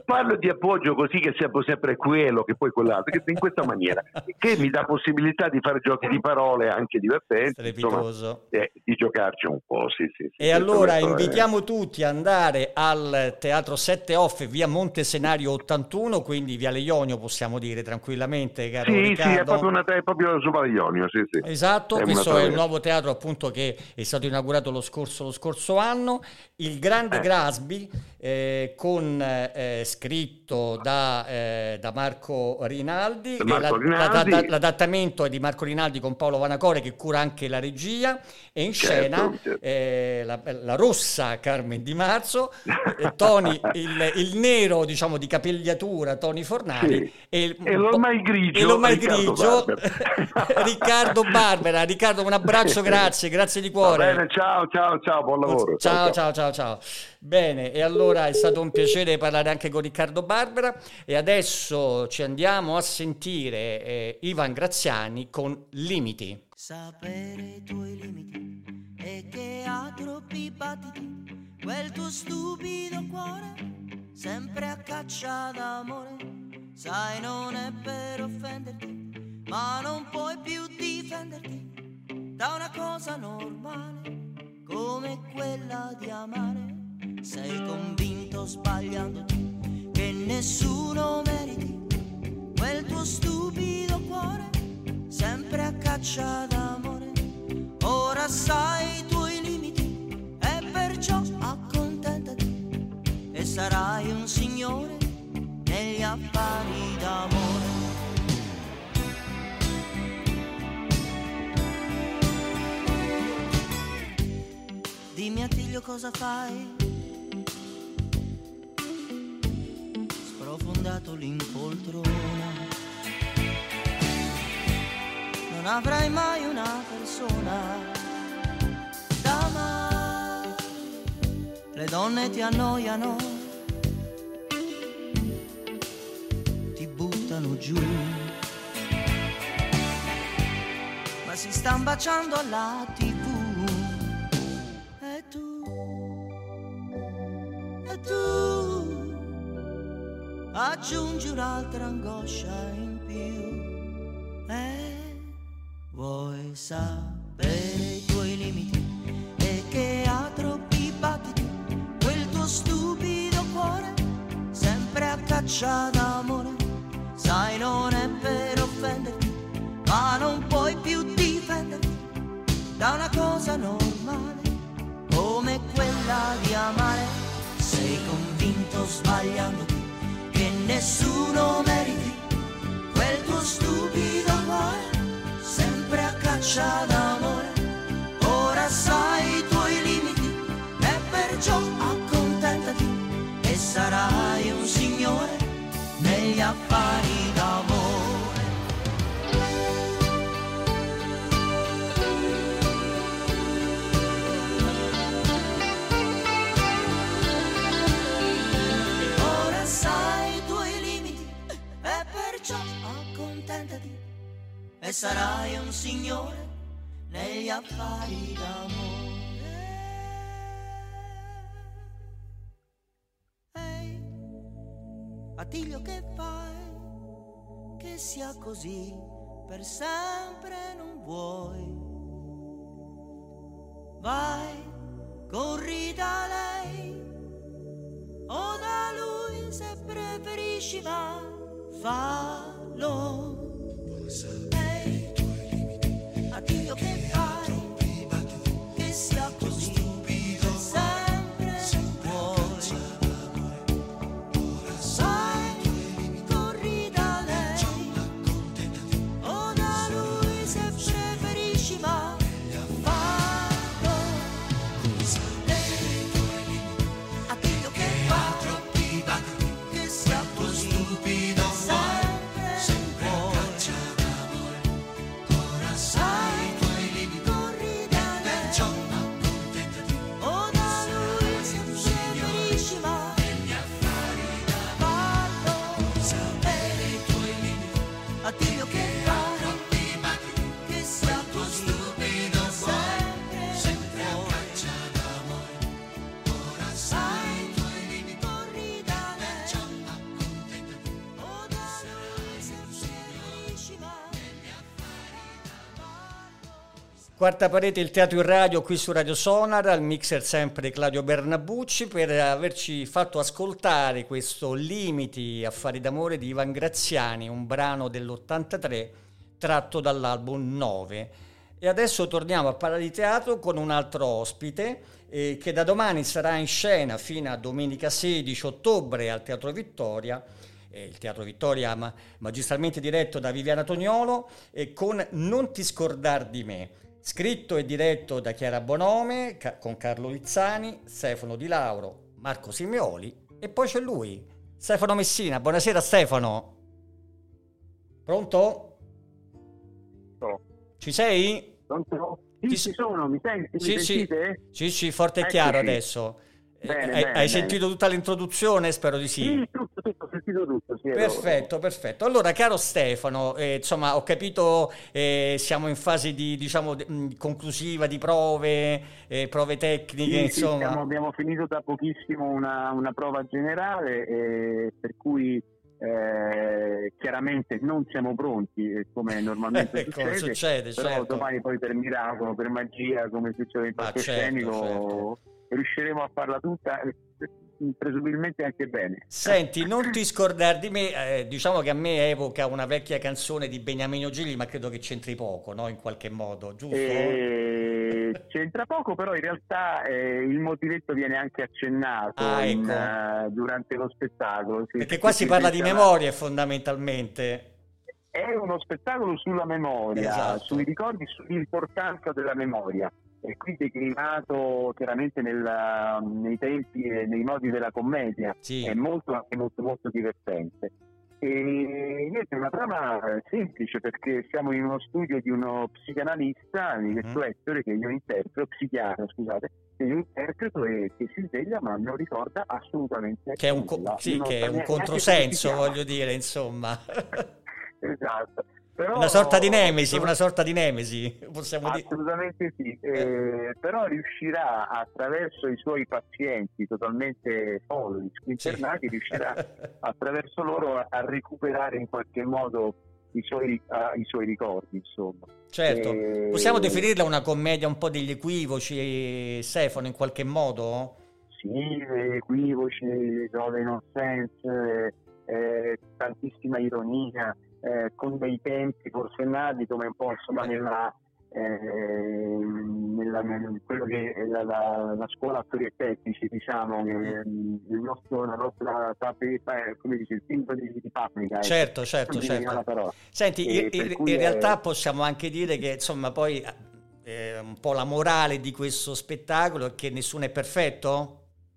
parlo di appoggio così che sia sempre quello che poi quell'altro, che in questa maniera, che mi dà possibilità di fare giochi di parole anche divertenti, insomma, eh, di giocarci un po', sì, sì, sì. E allora questo invitiamo è... tutti ad andare al Teatro sette Off, via Montesenario ottantuno, quindi via Leionio possiamo dire tranquillamente, caro Sì, Riccardo. sì, è proprio, una, è proprio su Leionio, sì, sì. Esatto, è questo è il nuovo teatro appunto che è stato inaugurato lo scorso, lo scorso anno, il Grande Eh. Grasby, eh, con eh, scritto da, eh, da Marco Rinaldi, Da Marco e la- Rinaldi. la- l'adattamento è di Marco Rinaldi con Paolo Vanacore che cura anche la regia, e in Certo, scena certo. eh, la, la rossa Carmen Di Marzo, eh, Tony, il, il nero diciamo di capigliatura Tony Fornari, Sì. e, il- E l'ormai grigio e l'ormai Riccardo grigio Barbera. Riccardo Barbera. Riccardo, un abbraccio, grazie, grazie di Va cuore. bene, ciao, ciao, ciao, buon lavoro. Ciao, ciao, ciao, ciao. Bene, e allora è stato un piacere parlare anche con Riccardo Barbera, e adesso ci andiamo a sentire eh, Ivan Graziani con Limiti. Sapere i tuoi limiti e che ha troppi battiti, quel tuo stupido cuore, sempre a caccia d'amore. Sai, non è per offenderti, ma non puoi più difenderti da una cosa normale come quella di amare. Sei convinto, sbagliandoti, che nessuno meriti quel tuo stupido cuore, sempre a caccia d'amore. Ora sai i tuoi limiti e perciò accontentati, e sarai un signore negli affari d'amore. Dimmi, Attilio, cosa fai? Sprofondato l'inpoltrona, non avrai mai una persona da amare. Le donne ti annoiano, ti buttano giù, ma si stan baciando alla tivù. E tu, e tu aggiungi un'altra angoscia in più. E vuoi sapere i tuoi limiti e che ha troppi battiti quel tuo stupido cuore, sempre a caccia d'amore. Sai, non è per offenderti, ma non puoi più difenderti da una cosa normale come quella di amare. Sei convinto, sbagliandoti, che nessuno meriti quel tuo stupido cuore, sempre a caccia d'amore. Ora sai i tuoi limiti e perciò accontentati, e sarai un signore negli affari d'amore. Ora sai i tuoi limiti e perciò accontentati, e sarai un signore negli affari d'amore. Ehi, Attilio, che fai? Che sia così per sempre non vuoi. Vai, corri da lei o da lui, se preferisci, ma fallo. Ehi, Attilio, che fai? Che sia così per sempre vuoi. Vai, corri da lei o da lui, se preferisci, ma fallo. Ehi, Attilio, che fai? Che sia così per sempre vuoi. Quarta parete, il teatro in radio qui su Radio Sonar, al mixer sempre Claudio Bernabucci, per averci fatto ascoltare questo Limiti, affari d'amore di Ivan Graziani, un brano dell'ottantatré tratto dall'album nove. E adesso torniamo a parlare di teatro con un altro ospite eh, che da domani sarà in scena fino a domenica sedici ottobre al Teatro Vittoria. Il Teatro Vittoria ma, magistralmente diretto da Viviana Toniolo, e con Non ti scordar di me, scritto e diretto da Chiara Bonome, ca- con Carlo Lizzani, Stefano Di Lauro, Marco Simeoli, e poi c'è lui, Stefano Messina. Buonasera Stefano. Pronto? No. Ci sei? Pronto? Sì, ci, ci sono, mi senti? Mi sì, sentite? Sì, sì, sì, forte e Eccoci. chiaro adesso. Bene, hai bene, hai bene. sentito tutta l'introduzione? Spero di sì. Sì, tutto, tutto, ho sentito tutto. Sì, Perfetto, perfetto. Allora, caro Stefano, eh, insomma, ho capito, eh, siamo in fase di, diciamo, di- mh, conclusiva di prove, eh, prove tecniche, Sì, sì, insomma. stiamo- abbiamo finito da pochissimo una, una prova generale, eh, per cui eh, chiaramente non siamo pronti, eh, come normalmente Ecco, succede, succede, però certo. domani poi per miracolo, per magia, come succede in Ah, palcoscenico, certo, riusciremo a farla tutta, eh, presumibilmente anche bene. Senti, non ti scordare di me, eh, diciamo che a me evoca una vecchia canzone di Beniamino Gigli, ma credo che c'entri poco, no? In qualche modo, giusto? Eh, c'entra poco, però in realtà eh, il motivetto viene anche accennato Ah, in, ecco. eh, durante lo spettacolo. Sì, Perché qua si parla di memoria fondamentalmente. È uno spettacolo sulla memoria, Esatto. sui ricordi, sull'importanza della memoria. E qui declinato chiaramente nel- nei tempi e nei modi della commedia. Sì. È molto, anche molto, molto divertente. E niente, è una trama semplice, perché siamo in uno studio di uno psicanalista, di questo Mhm. Ettore, che io interpreto, psichiatra, scusate, che io interpreto e che si sveglia ma non ricorda assolutamente Che è un, co- nulla. sì, Non che sa è un neanche come si controsenso, chiama. voglio dire, insomma. Esatto. Però, Una sorta di nemesi, una sorta di nemesi, possiamo dire. Assolutamente sì, eh, però riuscirà attraverso i suoi pazienti totalmente folli, internati, riuscirà attraverso loro a, a recuperare in qualche modo i suoi, ah, i suoi ricordi, insomma. Certo, Eh, possiamo definirla una commedia un po' degli equivoci, Stefano, in qualche modo? Sì, equivoci, dove non sense, eh, tantissima ironia, eh, con dei tempi forsennati, come un po' insomma nella, eh, nella, nel- quello che è la, la, la scuola attori e tecnici, diciamo, che, il nostro, la nostra tappe- eh, come dice, il timbro di, di Paprika. ecco. Certo, certo, Non mi veniva certo. la parola. Senti, E in, per in- cui in è- realtà possiamo anche dire che, insomma, poi eh, un po' la morale di questo spettacolo è che nessuno è perfetto?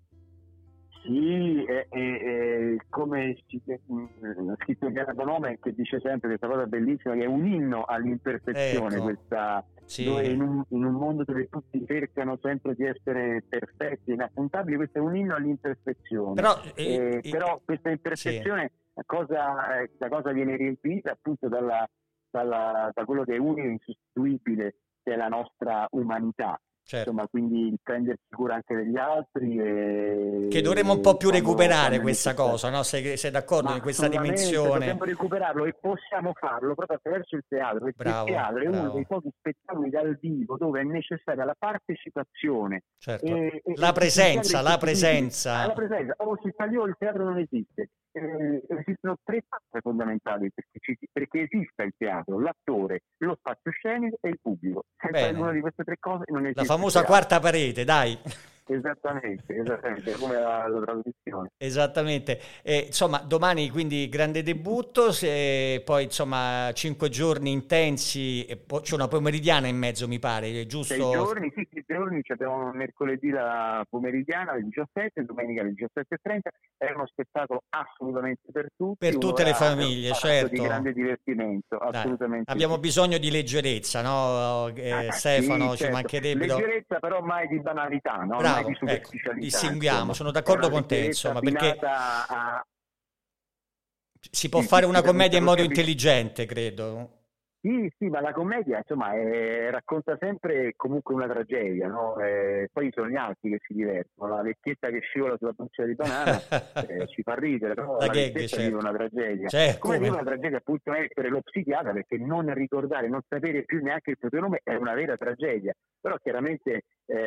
Sì, è, è- è come si- mh, ha scritto Chiara Bonome, che dice sempre questa cosa bellissima, che è un inno all'imperfezione, Ecco. questa, Sì. dove in un, in un mondo dove tutti cercano sempre di essere perfetti, inappuntabili, questo è un inno all'imperfezione. Però, Eh, eh, eh, però questa imperfezione, la cosa, eh, la cosa viene riempita appunto dalla, dalla- da quello che è unico e insostituibile, che è la nostra umanità. certo. Insomma, quindi il prendersi cura anche degli altri. E, Che dovremmo un po' più quando- recuperare quando è questa necessario. cosa, no? Sei, sei d'accordo Ma in questa assolutamente, dimensione? dobbiamo recuperarlo, e possiamo farlo proprio attraverso il teatro, perché Bravo, il teatro è uno bravo. dei pochi spettacoli dal vivo dove è necessaria la partecipazione. Certo. E- e- La e presenza, il teatro la è presenza. Ah, la presenza. O si sta lì o il teatro non esiste. Eh, esistono tre fattori fondamentali perché, ci- perché esista il teatro: l'attore, lo spazio scenico e il pubblico. Senza Bene. una di queste tre cose non esiste La il famosa teatro. quarta parete, dai. Esattamente, esattamente, come la, la traduzione. Esattamente. E, insomma, domani quindi grande debutto, se, poi insomma cinque giorni intensi, e poi c'è una pomeridiana in mezzo, mi pare, giusto? Sei giorni, sì, sei giorni, ci abbiamo mercoledì la pomeridiana alle diciassette, domenica alle diciassette e trenta, è uno spettacolo assolutamente per tutti. Per tutte le un'ora famiglie, fatto certo. di grande divertimento, Dai, assolutamente. abbiamo sì. bisogno di leggerezza, no? Eh, Ah, Stefano, sì, ci certo. mancherebbe. Leggerezza, però mai di banalità, no? mai Bravo, di ecco, superficialità. distinguiamo, insomma. sono d'accordo È una con te, leggerezza insomma, perché abbinata a... si può Sì, fare sì, una sì, commedia in lo modo capisco. intelligente, credo. Sì, sì, ma la commedia insomma è, racconta sempre comunque una tragedia, no? Eh, poi sono gli altri che si divertono, la vecchietta che scivola sulla buccia di banana eh, ci fa ridere, però La la, gag, vecchietta certo. vive una tragedia. Certo, come come vive no. una tragedia appunto essere lo psichiatra, perché non ricordare, non sapere più neanche il proprio nome è una vera tragedia, però chiaramente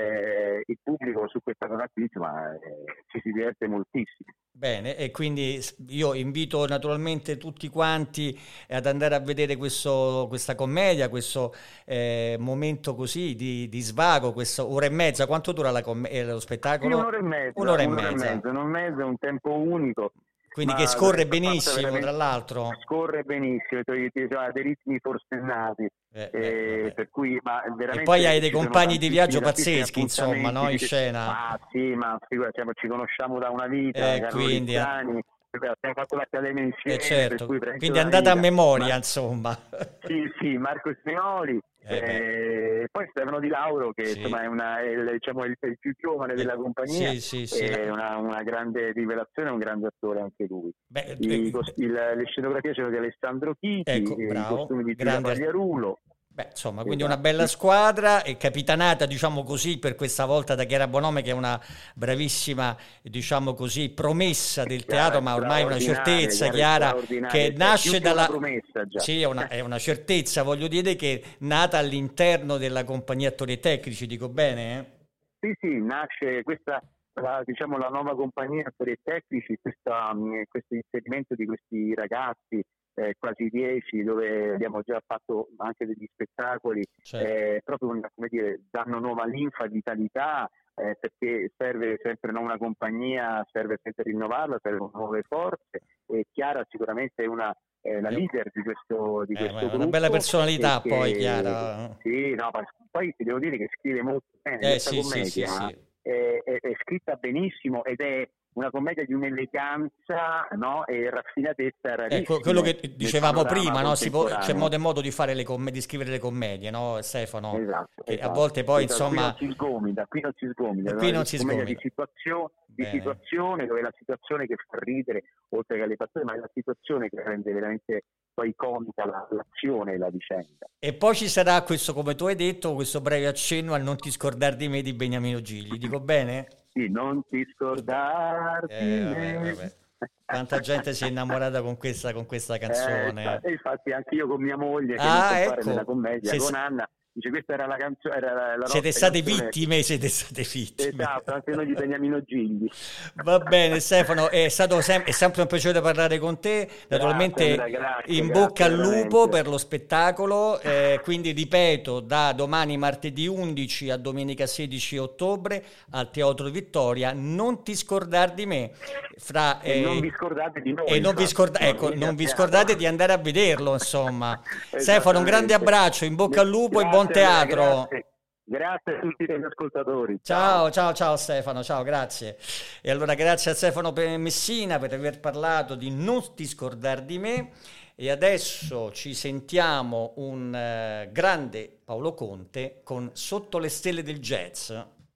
eh, il pubblico su questa cosa qui insomma, eh, ci si diverte moltissimo. Bene, e quindi s- io invito naturalmente tutti quanti ad andare a vedere questo, questa commedia, questo eh, momento così di, di svago, questa ora e mezza. Quanto dura la comm- eh, lo Sì, spettacolo? un'ora e mezza, Un'ora e un'ora e mezza. mezza, un'ora e mezza, un tempo unico. Quindi Ma che scorre è fatta benissimo, veramente- tra l'altro. Scorre benissimo, cioè, ha dei ritmi forsennati, Eh, eh, beh, vabbè. per cui ma veramente E poi hai dei ci sono compagni di viaggio tantissimi, pazzeschi, tantissimi insomma, no? In appuntamenti, scena. Ah sì, ma figura, siamo- ci conosciamo da una vita, Eh, Carlo quindi, eh. Rizzani, abbiamo fatto l'accademia insieme, Eh, certo. per cui veramente Quindi una andate a vita. memoria, Ma- insomma. Sì, sì, Marco Spinoli, Eh, beh. eh, e poi Stefano Di Lauro che Sì. insomma è, una, è il, diciamo, il, è il più giovane della Eh, compagnia, sì, sì, sì, è la- una, una grande rivelazione, un grande attore anche lui. Beh, I eh, cos- il- le scenografie sono di Alessandro Chiti, Ecco, i bravo, costumi di Giulia grande- Pagliarulo. Beh, insomma, quindi Esatto. una bella squadra e capitanata, diciamo così, per questa volta da Chiara Bonome, che è una bravissima, diciamo così, promessa del teatro, ma ormai è una straordinaria, certezza, Chiara è Chiara, straordinaria, che è più nasce che una dalla... promessa già. Sì, è una, è una certezza, voglio dire, che è nata all'interno della compagnia attori e tecnici, dico bene? eh? Sì, sì, nasce questa, la, diciamo, la nuova compagnia per i tecnici, questa, mh, questo inserimento di questi ragazzi, eh, quasi dieci, dove abbiamo già fatto anche degli spettacoli, Certo. eh, proprio una- come dire, danno nuova linfa, vitalità, eh, perché serve sempre no, una compagnia, serve sempre rinnovarla, servono nuove forze, e Chiara sicuramente è una è la Eh, leader di questo, di eh, questo ma è una gruppo. bella personalità, e che- poi, Chiara. Sì, no, ma poi ti devo dire che scrive molto bene. Eh, Questa sì, sì, sì, commedia sì. È, è- è scritta benissimo ed è una commedia di un'eleganza, no, e raffinatezza rarissima. Ecco, quello che nel dicevamo panorama prima, no? Si può- c'è contemporaneo. modo e modo di fare le comm- di scrivere le commedie, no, Stefano? Esatto, Che esatto, a volte poi, esatto. insomma... Qui non si sgomita, qui non si sgomita, E no? qui È non una si commedia sgomita. di, situazio- di Bene. situazione, dove è la situazione che fa ridere, oltre che le persone, ma è la situazione che rende veramente poi comica la- l'azione e la vicenda. E poi ci sarà questo, come tu hai detto, questo breve accenno al Non ti scordar di me di Beniamino Gigli, dico bene? Sì, non ti scordarti Eh, vabbè, me. vabbè. Quanta gente si è innamorata con questa, con questa Eh, canzone. e infatti anche io con mia moglie che Ah, non compare ecco. nella commedia, Se- con Anna, dice questa era la canzone, era la, la Siete nostra state canzone. vittime, siete state vittime. Esatto, anche noi di Beniamino Gigli. Va bene, Stefano, è stato sem- è sempre un piacere parlare con te. Naturalmente Andrea, grazie, in grazie bocca al lupo veramente. per lo spettacolo. eh, quindi ripeto, da domani martedì undici a domenica sedici ottobre al Teatro Vittoria. Non ti scordar di me. Fra, E eh, non vi scordate di noi. e non vi, infatti. scorda- No, ecco, venite non a vi teatro. scordate di andare a vederlo, insomma. Esattamente. Stefano, un grande abbraccio, in bocca al lupo e Grazie, buon Andrea, teatro. Grazie. Grazie a tutti gli ascoltatori. Ciao, ciao, ciao Stefano, ciao, grazie. E allora grazie a Stefano Pe- Messina per aver parlato di Non ti scordar di me. E adesso ci sentiamo un eh, grande Paolo Conte con Sotto le stelle del jazz.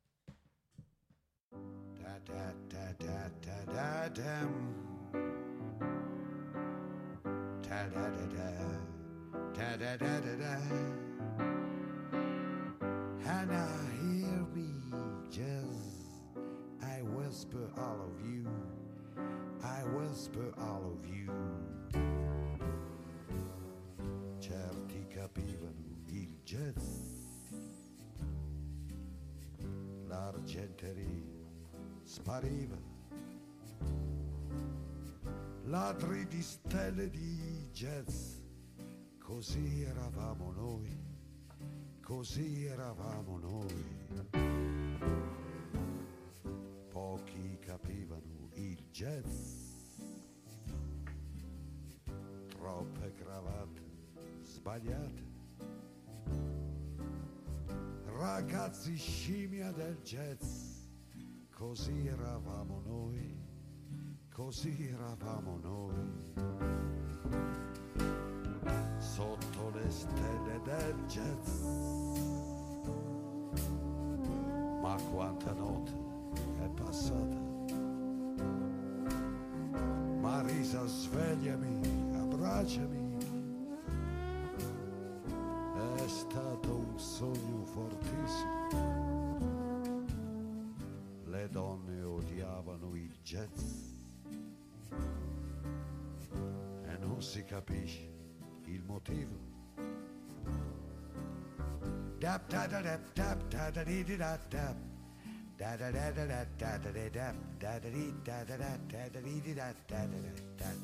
Hannah, hear me, just I whisper all of you, I whisper all of you. Certi capivano il jazz, l'argenteria spariva, ladri di stelle di jazz, così eravamo noi. Così eravamo noi. Pochi capivano il jazz. Troppe cravatte sbagliate. Ragazzi scimmia del jazz. Così eravamo noi. Così eravamo noi. Sotto le stelle del jazz. Ma quanta notte è passata. Marisa, svegliami, abbracciami. sogno fortissimo. Le donne odiavano il jazz e non si capisce il motivo. Dap da da dap dap da da di di da dap da da da da da da da da dap da da di da da da da da di di da da da da.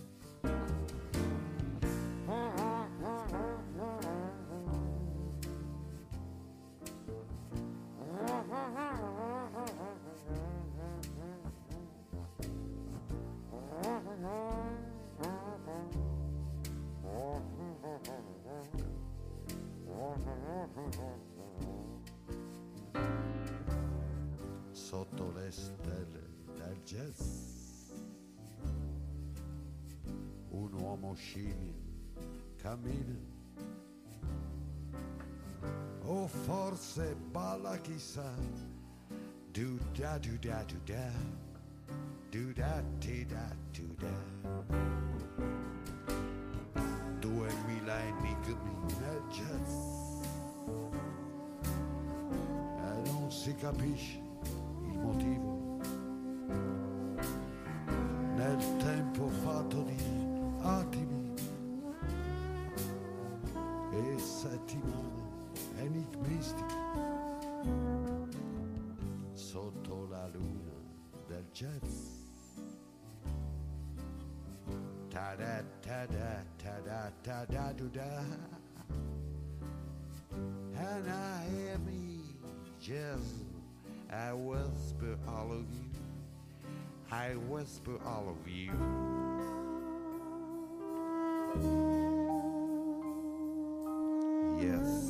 Sotto le stelle del jazz un uomo scimmia cammina, o forse balla, chissà. Do da do da do da do da ti da do da. Duemila enigmi nel jazz e non si capisce il motivo. Nel tempo fatto di attimi e settimane enigmistiche, sotto la luna del jazz. Ta da ta da ta da ta da do da. And I hear me jazz, I whisper all of you, I whisper all of you. Yes.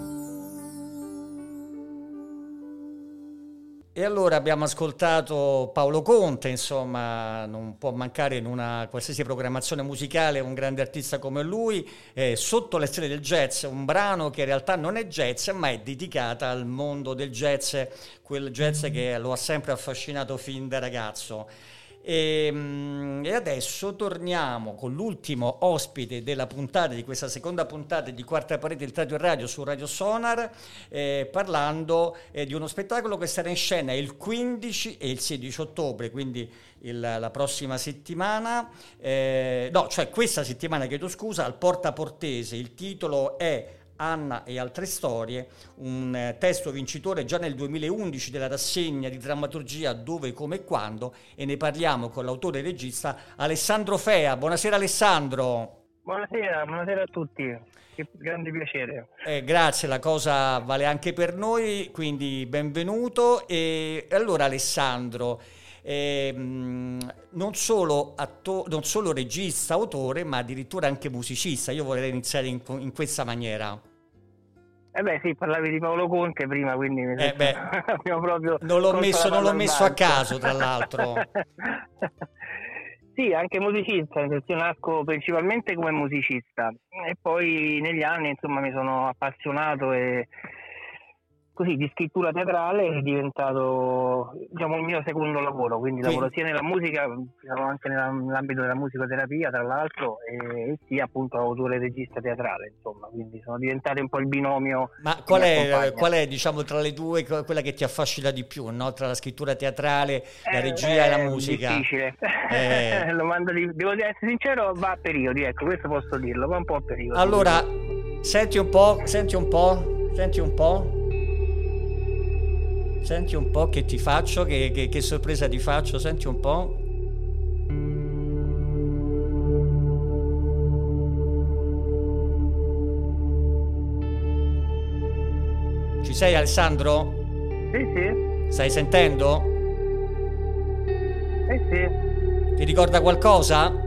E allora abbiamo ascoltato Paolo Conte, insomma, non può mancare in una qualsiasi programmazione musicale un grande artista come lui, eh, Sotto le stelle del jazz, un brano che in realtà non è jazz, ma è dedicata al mondo del jazz, quel jazz che lo ha sempre affascinato fin da ragazzo. E, e adesso torniamo con l'ultimo ospite della puntata, di questa seconda puntata di Quarta Parete del Teatro e Radio su Radio Sonar, eh, parlando eh, di uno spettacolo che sarà in scena il quindici e il sedici ottobre, quindi il, la prossima settimana, eh, no, cioè questa settimana, chiedo scusa, al Porta Portese. Il titolo è Anna e altre storie, un testo vincitore già nel duemilaundici della rassegna di drammaturgia Dove, come e quando, e ne parliamo con l'autore e regista Alessandro Fea. Buonasera Alessandro. Buonasera, buonasera a tutti, che grande piacere. Eh, grazie, la cosa vale anche per noi, quindi benvenuto. E allora Alessandro, Eh, non solo atto- non solo regista, autore, ma addirittura anche musicista. Io vorrei iniziare in, in questa maniera. Eh beh sì, parlavi di Paolo Conte prima, quindi mi eh beh, abbiamo proprio non l'ho messo, non l'ho messo a caso, tra l'altro. Sì, anche musicista, io nasco principalmente come musicista e poi negli anni insomma mi sono appassionato e così di scrittura teatrale è diventato, diciamo, il mio secondo lavoro, quindi sì. Lavoro sia nella musica, diciamo, anche nell'ambito della musicoterapia tra l'altro, e, e sia appunto autore e regista teatrale, insomma, quindi sono diventate un po' il binomio. Ma qual è, qual è, diciamo, tra le due quella che ti affascina di più, no? Tra la scrittura teatrale, la regia eh, e la musica? È difficile, eh. Domanda di, devo essere sincero, va a periodi, ecco, questo posso dirlo, va un po' a periodi. Allora, senti un po', senti un po', senti un po'. Senti un po' che ti faccio, che, che, che sorpresa ti faccio, senti un po'. Ci sei Alessandro? Sì, sì. Stai sentendo? Eh sì. Ti ricorda qualcosa?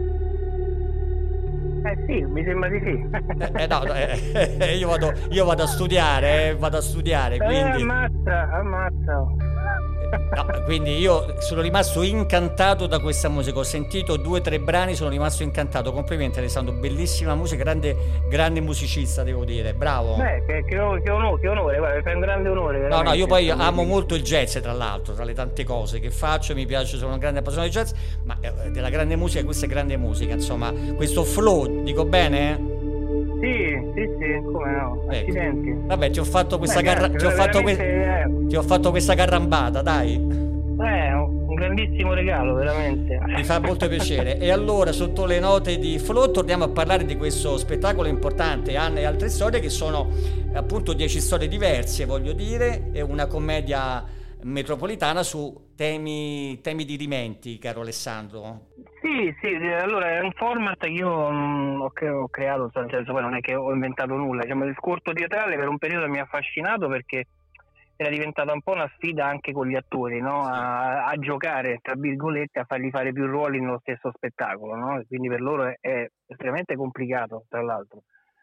Eh sì, mi sembra di sì. eh, no, eh, io, vado, io vado a studiare, eh, vado a studiare, quindi... Eh, ammazza, ammazza. No, quindi io sono rimasto incantato da questa musica, ho sentito due o tre brani, sono rimasto incantato. Complimenti Alessandro, bellissima musica, grande, grande musicista, devo dire, bravo. Beh, che, che, che onore, che onore, guarda, mi fai un grande onore. No, no, io poi amo molto il jazz, tra l'altro, tra le tante cose che faccio, mi piace, sono un grande appassionato di jazz, ma eh, della grande musica, questa è grande musica, insomma, questo flow, dico bene? Sì, sì, sì. come no, Ecco. accidenti. Vabbè, ti ho fatto questa, Beh, carra- grazie, ti ho fatto que- veramente, ti ho fatto questa carrambata, dai. Eh, un grandissimo regalo, veramente. Mi fa molto piacere. E allora, sotto le note di Flow, torniamo a parlare di questo spettacolo importante, Anna e altre storie, che sono appunto dieci storie diverse, voglio dire, e una commedia metropolitana su temi, temi dirimenti, caro Alessandro. Sì, sì, allora è un format che io mh, ho, cre- ho creato, nel senso poi non è che ho inventato nulla, diciamo, il corto teatrale per un periodo mi ha affascinato perché era diventata un po' una sfida anche con gli attori, no? a, a giocare, tra virgolette, a fargli fare più ruoli nello stesso spettacolo, no? Quindi per loro è, è estremamente complicato, tra l'altro.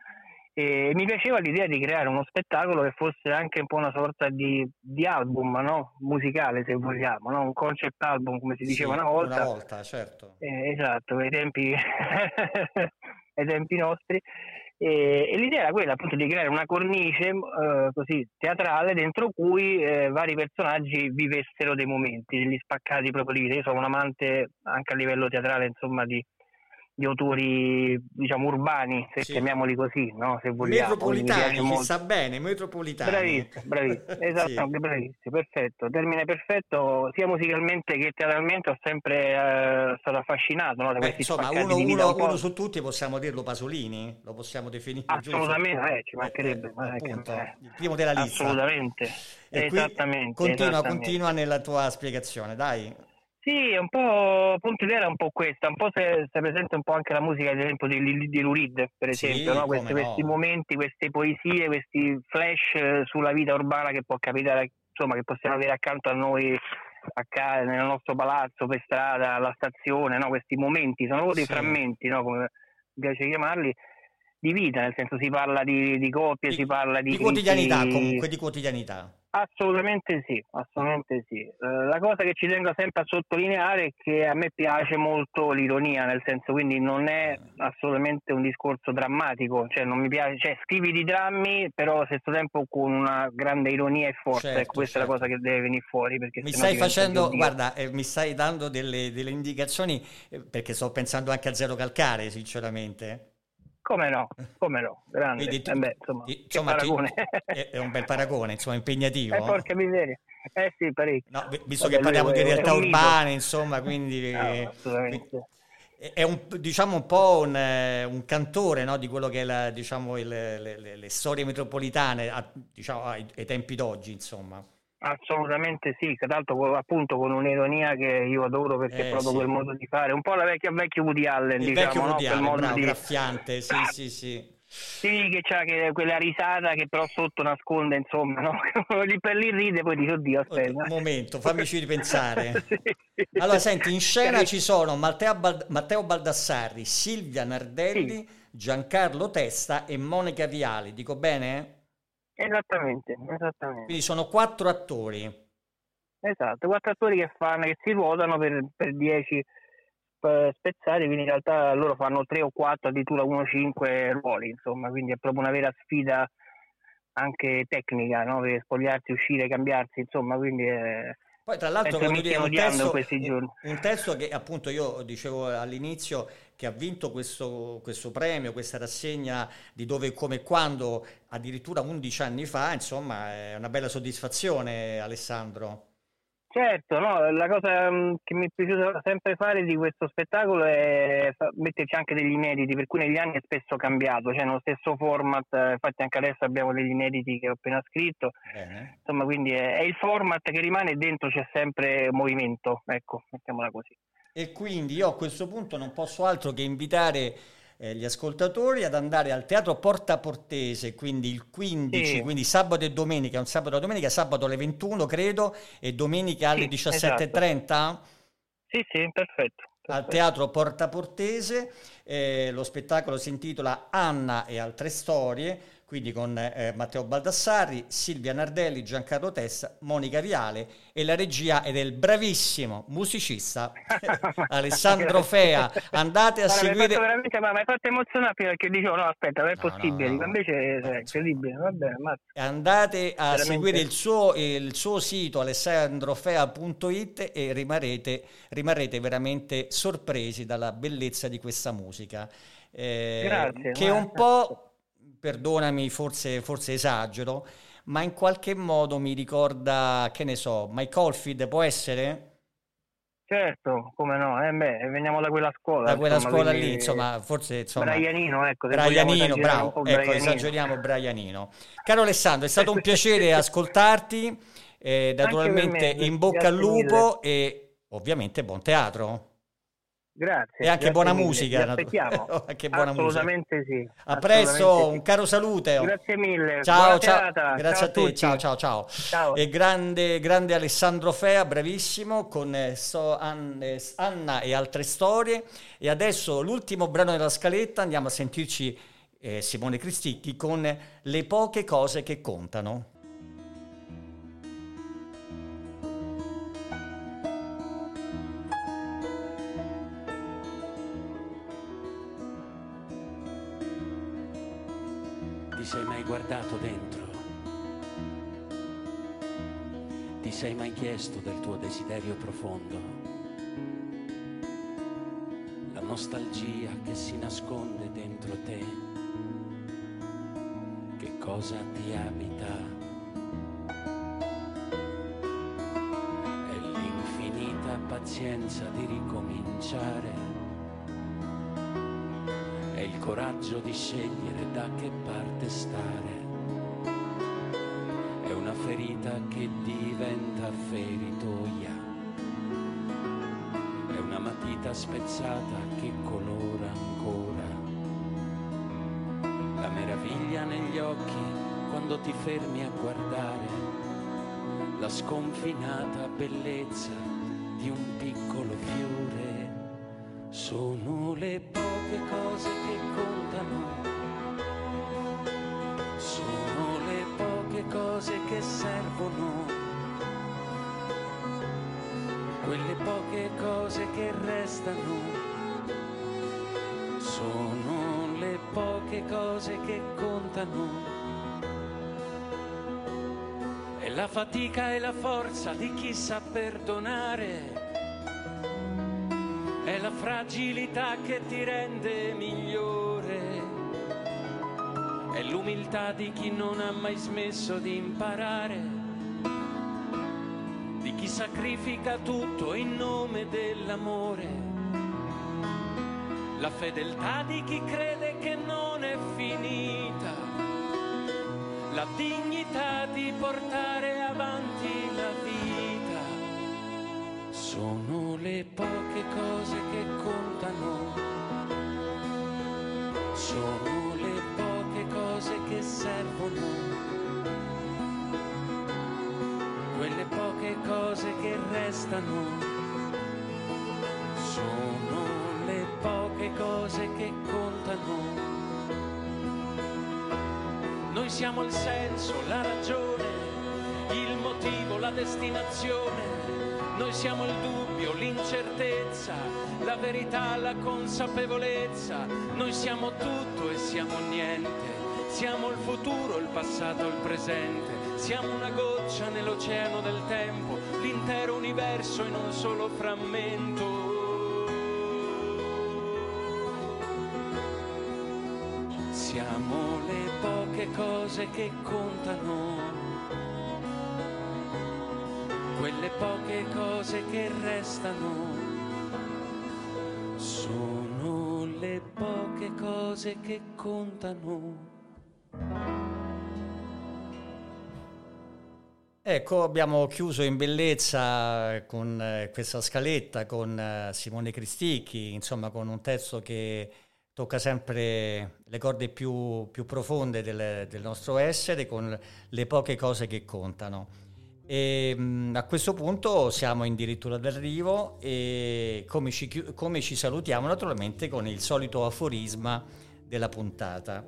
E mi piaceva l'idea di creare uno spettacolo che fosse anche un po' una sorta di, di album, no? Musicale, se vogliamo, no? Un concept album, come si diceva Sì, una volta. Una volta, certo. Eh, esatto, ai tempi, ai tempi nostri. E, e l'idea era quella appunto di creare una cornice eh, così teatrale dentro cui eh, vari personaggi vivessero dei momenti, degli spaccati proprio di vita. Io sono un amante anche a livello teatrale, insomma, di, di autori, diciamo, urbani, se Sì. chiamiamoli così, no? Se vogliamo. Quindi mi piace Metropolitani, ci molto. sta bene, metropolitani. Bravissimo, bravissimo, esatto, Sì. bravissimo, perfetto, termine perfetto, sia musicalmente che teatralmente ho sempre eh, stato affascinato, no, da Beh, questi insomma, spaccati uno, di vita uno- un po'. uno su tutti possiamo dirlo Pasolini, lo possiamo definire giusto? Assolutamente, eh, ci mancherebbe, Eh, ma è che- appunto, eh, il primo della lista. assolutamente, E qui esattamente, continua, esattamente. continua nella tua spiegazione, dai. Sì, un po', appunto l'idea era un po' questa, un po' se, se presente un po' anche la musica, ad esempio, di, di Lou Reed, per Sì, esempio, no? come questi, no. questi momenti, queste poesie, questi flash eh, sulla vita urbana che può capitare, insomma, che possiamo avere accanto a noi, a casa, nel nostro palazzo, per strada, alla stazione, no? Questi momenti, sono proprio dei Sì. frammenti, no? Come mi piace chiamarli, di vita, nel senso si parla di, di coppie, Di- si parla di, Di quotidianità, crisi. comunque, di quotidianità. Assolutamente sì, assolutamente sì. Eh, la cosa che ci tengo sempre a sottolineare è che a me piace molto l'ironia, nel senso, quindi non è assolutamente un discorso drammatico, cioè non mi piace, cioè scrivi di drammi, però allo stesso tempo con una grande ironia e forza, Certo, ecco, questa certo. è la cosa che deve venire fuori, perché Mi sennò stai diventa facendo, Dio. guarda, eh, mi stai dando delle, delle indicazioni, eh, perché sto pensando anche a Zero Calcare, sinceramente. Come no, come no, grande. Quindi tu- Eh beh, insomma, ti- che insomma, ti- paragone. è, è un bel paragone, insomma, impegnativo. Eh, porca miseria. Eh sì, parecchio. No, vi- visto Vabbè, che parliamo lui di è- è realtà un mito. urbane, insomma, quindi No, eh, assolutamente. è è un, diciamo un po' un, eh, un cantore, no, di quello che è la, diciamo, il- le, le- le storie metropolitane, a- diciamo, ai, ai tempi d'oggi, insomma. Assolutamente sì, che tanto con- appunto con un'ironia che io adoro perché Eh, è proprio sì. quel modo di fare, un po' la vecchia vecchio Woody Allen, Il diciamo, vecchio no? Woody Quel Allen, modo bravo, di graffiante, sì, sì, sì. sì, che c'ha che, quella risata che però sotto nasconde, insomma, no? Lì per lì ride, poi dice oddio, aspetta. Un momento, fammici ripensare. Sì. Allora, senti, in scena ci sono Matteo, Bald- Matteo Baldassarri, Silvia Nardelli, Giancarlo Testa e Monica Viali, dico bene? Esattamente, esattamente. Quindi sono quattro attori. Esatto, quattro attori che fanno, che si ruotano per, per dieci eh, spezzati, quindi in realtà loro fanno tre o quattro, addirittura uno cinque ruoli, insomma, quindi è proprio una vera sfida anche tecnica, no? Per spogliarsi, uscire, cambiarsi, insomma, quindi è... Poi tra l'altro penso voglio mi dire stiano un odiando testo, in questi un- giorni. un testo che appunto io dicevo all'inizio che ha vinto questo, questo premio, questa rassegna di Dove, Come e Quando addirittura undici anni fa, insomma è una bella soddisfazione, Alessandro. Certo, no, la cosa mh, che mi è piaciuto sempre fare di questo spettacolo è fa- metterci anche degli inediti, per cui negli anni è spesso cambiato, cioè nello stesso format, eh, infatti anche adesso abbiamo degli inediti che ho appena scritto, Bene. insomma, quindi è, è il format che rimane, dentro c'è sempre movimento, ecco, mettiamola così. E quindi io a questo punto non posso altro che invitare eh, gli ascoltatori ad andare al Teatro Porta Portese, quindi il quindici, Sì. quindi sabato e domenica, un sabato e domenica, sabato alle ventuno credo e domenica alle Sì, diciassette e trenta. Sì, sì, perfetto. Al Teatro Porta Portese, eh, lo spettacolo si intitola Anna e altre storie, quindi con eh, Matteo Baldassarri, Silvia Nardelli, Giancarlo Testa, Monica Viale e la regia è del bravissimo musicista Alessandro Fea. Andate a Guarda, mi hai seguire... fatto veramente, ma mi hai fatto emozionare perché dicevo no, aspetta, non è No, possibile, no, no. dico, invece cioè, è incredibile, va bene, ma Andate a Veramente. seguire il suo, il suo sito alessandrofea punto it e rimarrete, rimarrete veramente sorpresi dalla bellezza di questa musica. Eh, Grazie, che ma- un po' perdonami, forse, forse esagero, ma in qualche modo mi ricorda, che ne so, Mike Oldfield, può essere? Certo, come no, eh beh, veniamo da quella scuola. Da quella insomma, scuola quindi- lì, insomma, forse... Insomma, Brianino, ecco. se vogliamo Brianino, esagerare un bravo, po' ecco, Brianino. esageriamo Brianino. Caro Alessandro, è stato un piacere ascoltarti, eh, naturalmente per me, in bocca al grazie lupo e ovviamente buon teatro. Grazie. E anche grazie buona mille, musica. vi aspettiamo. Anche buona Assolutamente sì. A presto, assolutamente sì. un caro salute. Grazie mille. Ciao, buona ciao. serata. Grazie Ciao a te, tutti. ciao, ciao, ciao. Ciao. E grande, grande Alessandro Fea, bravissimo, con eh, so- An- eh, Anna e altre storie. E adesso l'ultimo brano della scaletta, andiamo a sentirci eh, Simone Cristicchi con Le poche cose che contano. Ti sei mai guardato dentro? Ti sei mai chiesto del tuo desiderio profondo? La nostalgia che si nasconde dentro te, che cosa ti abita? È l'infinita pazienza di ricominciare. È il coraggio di scegliere da che parte stare. È una ferita che diventa feritoia. È una matita spezzata che colora ancora. La meraviglia negli occhi quando ti fermi a guardare. La sconfinata bellezza di un piccolo fiore. Sono le poche cose che contano, sono le poche cose che servono, quelle poche cose che restano, sono le poche cose che contano. È la fatica e la forza di chi sa perdonare. È la fragilità che ti rende migliore, è l'umiltà di chi non ha mai smesso di imparare, di chi sacrifica tutto in nome dell'amore, la fedeltà di chi crede che non è finita, la dignità di portare avanti la vita. Sono le poche cose che contano, sono le poche cose che servono, quelle poche cose che restano, sono le poche cose che contano. Noi siamo il senso, la ragione, il motivo, la destinazione. Noi siamo il dubbio, l'incertezza, la verità, la consapevolezza. Noi siamo tutto e siamo niente. Siamo il futuro, il passato, il presente. Siamo una goccia nell'oceano del tempo, l'intero universo in un solo frammento. Siamo le poche cose che contano, quelle poche cose che restano, sono le poche cose che contano. Ecco, abbiamo chiuso in bellezza con eh, questa scaletta con eh, Simone Cristicchi, insomma con un testo che tocca sempre le corde più, più profonde del, del nostro essere, con le poche cose che contano. E mh, a questo punto siamo addirittura d'arrivo e come ci, chi- come ci salutiamo naturalmente con il solito aforisma della puntata.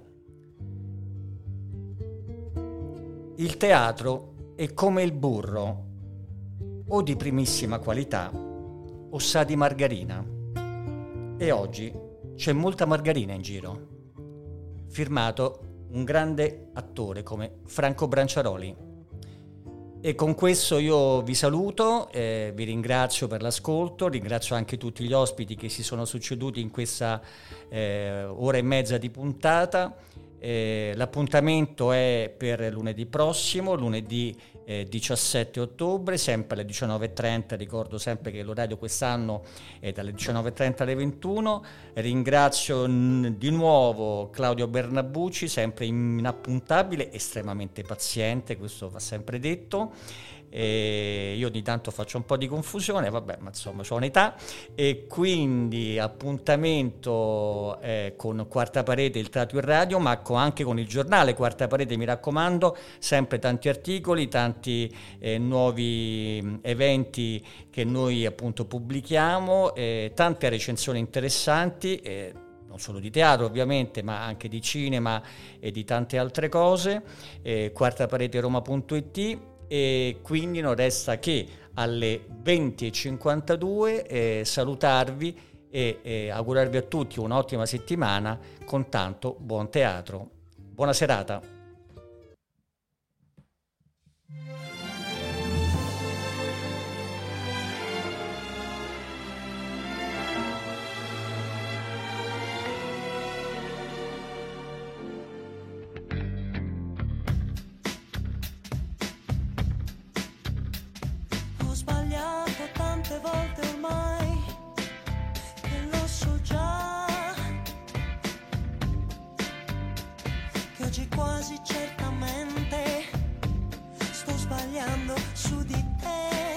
Il teatro è come il burro, o di primissima qualità o sa di margarina. E oggi c'è molta margarina in giro. Firmato un grande attore come Franco Branciaroli. E con questo io vi saluto, eh, vi ringrazio per l'ascolto, ringrazio anche tutti gli ospiti che si sono succeduti in questa eh, ora e mezza di puntata. Eh, l'appuntamento è per lunedì prossimo, lunedì eh, diciassette ottobre, sempre alle diciannove e trenta. Ricordo sempre che l'orario quest'anno è dalle diciannove e trenta alle ventuno. Ringrazio n- di nuovo Claudio Bernabucci, sempre inappuntabile, estremamente paziente, questo va sempre detto. E io ogni tanto faccio un po' di confusione, vabbè, ma insomma c'ho un'età, e quindi appuntamento eh, con Quarta Parete, il Teatro in Radio, ma con, anche con il giornale Quarta Parete, mi raccomando, sempre tanti articoli, tanti eh, nuovi eventi che noi appunto pubblichiamo, eh, tante recensioni interessanti, eh, non solo di teatro ovviamente, ma anche di cinema e di tante altre cose, eh, quartapareteroma punto it. E quindi non resta che alle venti e cinquantadue eh, salutarvi e eh, augurarvi a tutti un'ottima settimana con tanto buon teatro. Buona serata. Ho sbagliato tante volte ormai, che lo so già, che oggi quasi certamente sto sbagliando su di te.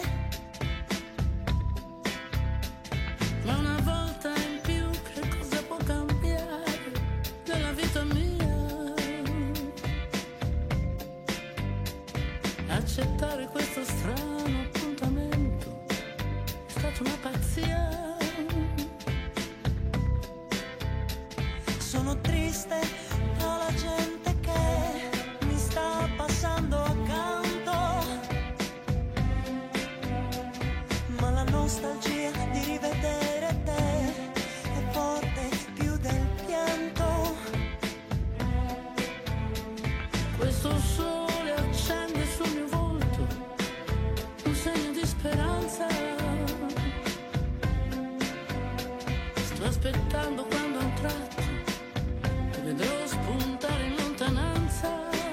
Ma una volta in più che cosa può cambiare nella vita mia? Accettare questo strano appuntamento è stata una pazzia. Sono triste dalla gente che mi sta passando accanto, ma la nostalgia di rivedere te è forte più del pianto. Questo sole accende sul mio volto un segno di speranza. Sto aspettando quando a un tratto ti vedrò spuntare in lontananza.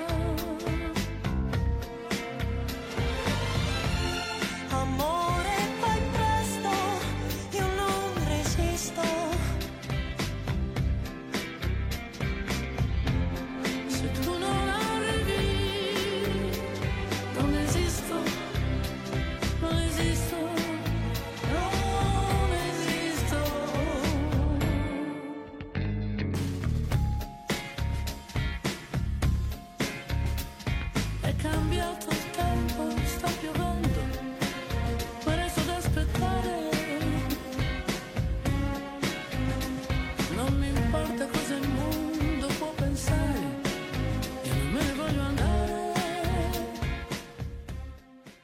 Amore, fai presto, io non resisto. Se tu non arrivi, non esisto, non esisto, non esisto. È cambiato il tempo, sta piovendo, ma resto ad aspettare. Non mi importa